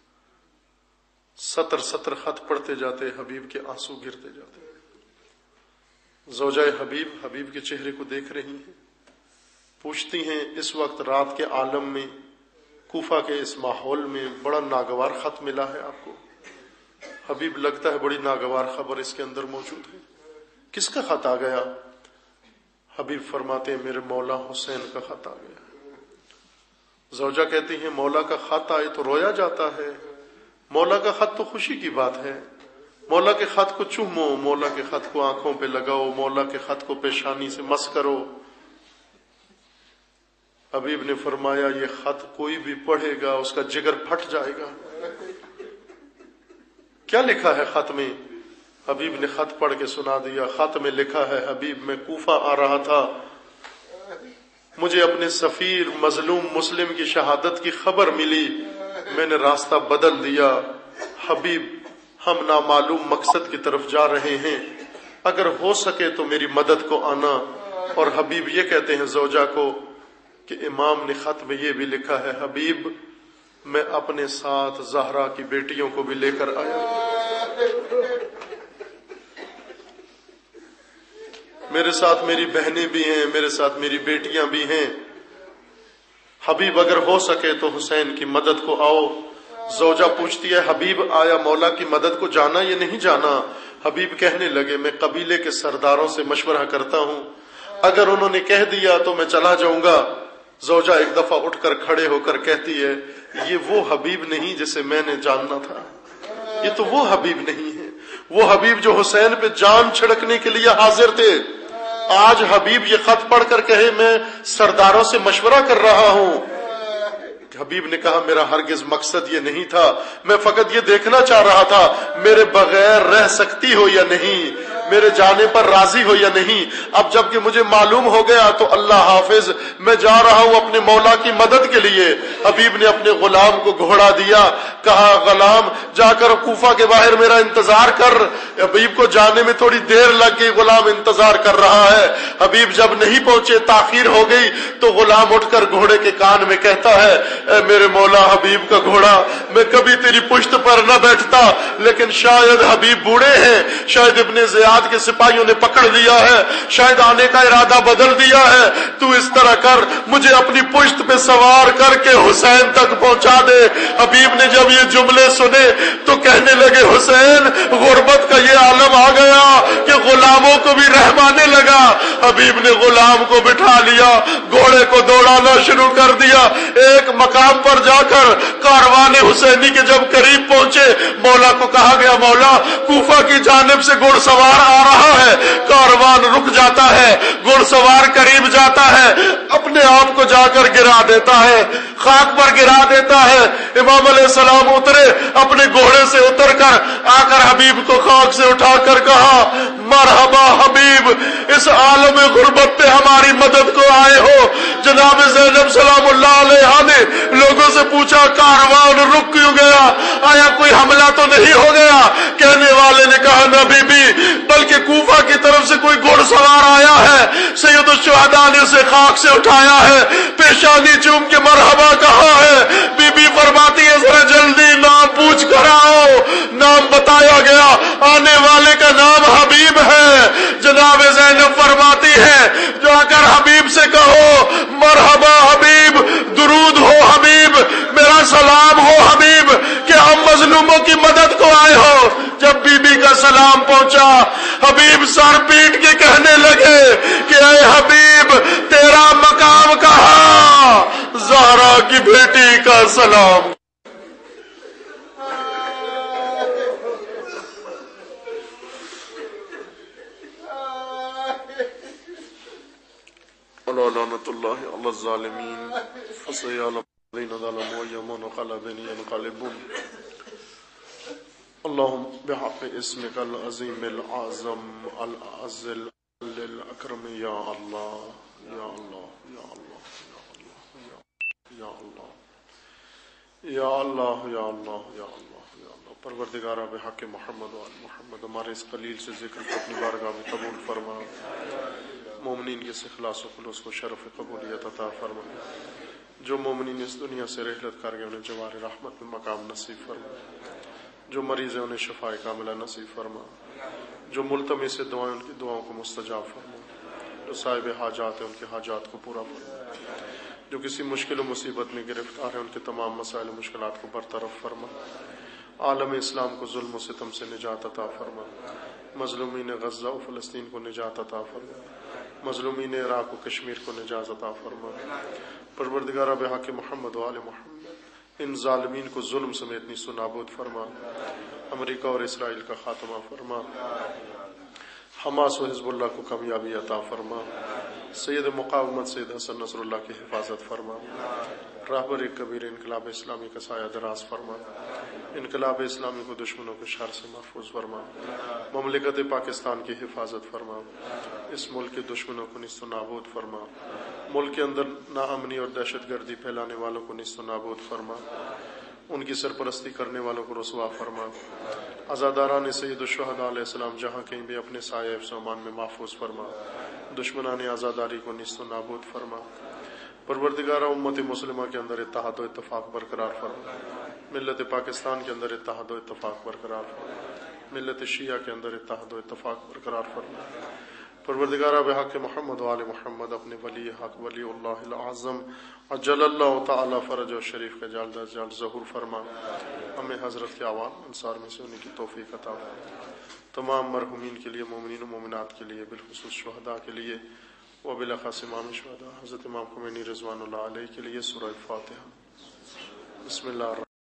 سطر سطر خط پڑھتے جاتے، حبیب کے آنسو گرتے جاتے. زوجہ حبیب حبیب کے چہرے کو دیکھ رہی ہیں، پوچھتی ہیں اس وقت رات کے عالم میں، کوفہ کے اس ماحول میں بڑا ناگوار خط ملا ہے آپ کو؟ حبیب لگتا ہے بڑی ناگوار خبر اس کے اندر موجود ہے. کس کا خط آ گیا؟ حبیب فرماتے ہیں میرے مولا حسین کا خط آ گیا. زوجہ کہتی ہیں مولا کا خط آئے تو رویا جاتا ہے، مولا کا خط تو خوشی کی بات ہے. مولا کے خط کو چومو، مولا کے خط کو آنکھوں پہ لگاؤ، مولا کے خط کو پیشانی سے مس کرو. حبیب نے فرمایا یہ خط کوئی بھی پڑھے گا اس کا جگر پھٹ جائے گا. کیا لکھا ہے خط میں؟ حبیب نے خط پڑھ کے سنا دیا. خط میں لکھا ہے حبیب میں کوفہ آ رہا تھا، مجھے اپنے سفیر مظلوم مسلم کی شہادت کی خبر ملی، میں نے راستہ بدل دیا. حبیب ہم نامعلوم مقصد کی طرف جا رہے ہیں، اگر ہو سکے تو میری مدد کو آنا۔ اور حبیب یہ کہتے ہیں زوجہ کو کہ امام نے خط میں یہ بھی لکھا ہے، حبیب میں اپنے ساتھ زہرا کی بیٹیوں کو بھی لے کر آیا، میرے ساتھ میری بہنیں بھی ہیں، میرے ساتھ میری بیٹیاں بھی ہیں، حبیب اگر ہو سکے تو حسین کی مدد کو آؤ۔ زوجہ پوچھتی ہے حبیب آیا مولا کی مدد کو جانا یا نہیں جانا؟ حبیب کہنے لگے میں قبیلے کے سرداروں سے مشورہ کرتا ہوں، اگر انہوں نے کہہ دیا تو میں چلا جاؤں گا۔ زوجہ ایک دفعہ اٹھ کر کھڑے ہو کر کہتی ہے یہ وہ حبیب نہیں جسے میں نے جاننا تھا، یہ تو وہ حبیب نہیں ہے، وہ حبیب جو حسین پہ جان چھڑکنے کے لیے حاضر تھے۔ آج حبیب یہ خط پڑھ کر کہے میں سرداروں سے مشورہ کر رہا ہوں۔ حبیب نے کہا میرا ہرگز مقصد یہ نہیں تھا، میں فقط یہ دیکھنا چاہ رہا تھا میرے بغیر رہ سکتی ہو یا نہیں، میرے جانے پر راضی ہو یا نہیں۔ اب جب کہ مجھے معلوم ہو گیا تو اللہ حافظ، میں جا رہا ہوں اپنے مولا کی مدد کے لیے۔ حبیب نے اپنے غلام کو گھوڑا دیا، کہا غلام جا کر کوفہ کے باہر میرا انتظار کر۔ حبیب کو جانے میں تھوڑی دیر لگ گئی، غلام انتظار کر رہا ہے۔ حبیب جب نہیں پہنچے، تاخیر ہو گئی، تو غلام اٹھ کر گھوڑے کے کان میں کہتا ہے اے میرے مولا حبیب کا گھوڑا، میں کبھی تیری پشت پر نہ بیٹھتا، لیکن شاید حبیب بوڑھے ہیں، شاید ابن زیاد کے سپاہیوں نے پکڑ لیا ہے، شاید آنے کا ارادہ بدل دیا ہے، تو اس طرح کر مجھے اپنی پشت پہ سوار کر کے حسین تک پہنچا دے۔ حبیب نے جب یہ جملے سنے تو کہنے لگے حسین غربت کا یہ عالم آ گیا کہ غلاموں کو بھی رحم آنے لگا۔ حبیب نے غلام کو بٹھا لیا، گھوڑے کو دوڑانا شروع کر دیا۔ ایک مقام پر جا کر کاروان حسینی کے جب قریب پہنچے، مولا کو کہا گیا مولا کوفہ کی جانب سے گھڑ سوار آ رہا ہے۔ کاروان رک جاتا ہے، گھڑ سوار قریب جاتا ہے، اپنے آپ کو جا کر گرا دیتا ہے، خاک پر گرا دیتا ہے۔ امام علیہ السلام اترے، اپنے گھوڑے سے اتر کر آ کر حبیب کو خاک سے اٹھا کر کہا مرحبا حبیب، اس عالم غربت پہ ہماری مدد کو آئے ہو۔ جناب زینب سلام اللہ علیہ نے لوگوں سے پوچھا کاروان رک کیوں گیا، آیا کوئی حملہ تو نہیں ہو گیا؟ کہنے والے نے کہا نہ بی بی، بلکہ کوفہ کی طرف سے کوئی گھڑ سوار آیا ہے، سید الشہداء نے اسے خاک سے اٹھایا ہے، پیشانی چوم کے مرحبا کہا ہے۔ بی بی فرماتی ہے ذرا جلدی نام پوچھ کر آؤ۔ نام بتایا گیا، آنے والے کا نام حبیب ہے۔ جناب زینب فرماتی ہے جا کر حبیب سے کہو مرحبا حبیب، درود ہو حبیب، میرا سلام ہو حبیب کہ ہم مظلوموں کی مدد کو آئے ہو۔ جب بی بی کا سلام پہنچا، حبیب سر پیٹ کے کہنے لگے کہ اے حبیب تیرا مقام کہاں؟ زہرا کی بیٹی کا سلام۔ لعنت اللہ علی الظالمین فسيعلم الذين ظلموا أي منقلب ينقلبون اللهم بحق اسمك العظيم الأعظم الأعز الأكرم يا الله يا الله يا الله يا الله یا اللہ یا اللہ یا اللہ یا اللہ۔ پروردگارہ بحق محمد و آل محمد ہمارے اس قلیل سے ذکر کو اپنی بارگاہ میں قبول فرما، مومنین کے اخلاص و خلوص کو شرف قبولیت عطا فرما، جو مومنین اس دنیا سے رحلت کر گئے انہیں جوار رحمت میں مقام نصیب فرما، جو مریض ہیں انہیں شفاء کاملہ نصیب فرما، جو ملتمس سے دعائیں ان کی دعاؤں کو مستجاب فرما، جو صاحب حاجات ہیں ان کے حاجات کو پورا فرما، جو کسی مشکل و مصیبت میں گرفتار ہیں ان کے تمام مسائل و مشکلات کو برطرف فرما، عالم اسلام کو ظلم و ستم سے نجات عطا فرما، مظلومین غزہ و فلسطین کو نجات عطا فرما، مظلومین عراق و کشمیر کو نجات عطا فرما۔ پروردگارہ بحق محمد و آل محمد ان ظالمین کو ظلم سمیت نیست و نابود فرما، امریکہ اور اسرائیل کا خاتمہ فرما، حماس و حزب اللہ کو کامیابی عطا فرما، سید مقاومت سید حسن نصر اللہ کی حفاظت فرما، رہبر کبیر انقلاب اسلامی کا سایہ دراز فرما، انقلاب اسلامی کو دشمنوں کے شر سے محفوظ فرما، مملکت پاکستان کی حفاظت فرما، اس ملک کے دشمنوں کو نیست و نابود فرما، ملک کے اندر ناامنی اور دہشت گردی پھیلانے والوں کو نیست و نابود فرما، ان کی سرپرستی کرنے والوں کو رسوا فرما، عزاداران سید الشہداء علیہ السلام جہاں کہیں بھی اپنے سایہ حفظ و امان میں محفوظ فرما، دشمنان عزاداری کو نیست و نابود فرما۔ پروردگارہ امت مسلمہ کے اندر اتحاد و اتفاق برقرار فرما، ملت پاکستان کے اندر اتحاد و اتفاق برقرار فرما، ملت شیعہ کے اندر اتحاد و اتفاق برقرار فرما۔ پروردگارہ بحق محمد و آل محمد اپنے ولی حق ولی اللہ العظم عجل اللہ تعالی فرج و شریف کا جال در جال ظہور فرما، ہمیں حضرت کے عوام انصار میں سے ہونے کی توفیق عطا فرما۔ تمام مرحومین کے لیے، مومنین و مومنات کے لیے، بالخصوص شہداء کے لیے و بالاخص امام شہداء حضرت امام خمینی رضوان اللہ علیہ کے لیے سورہ فاتحہ۔ بسم اللہ الرحمن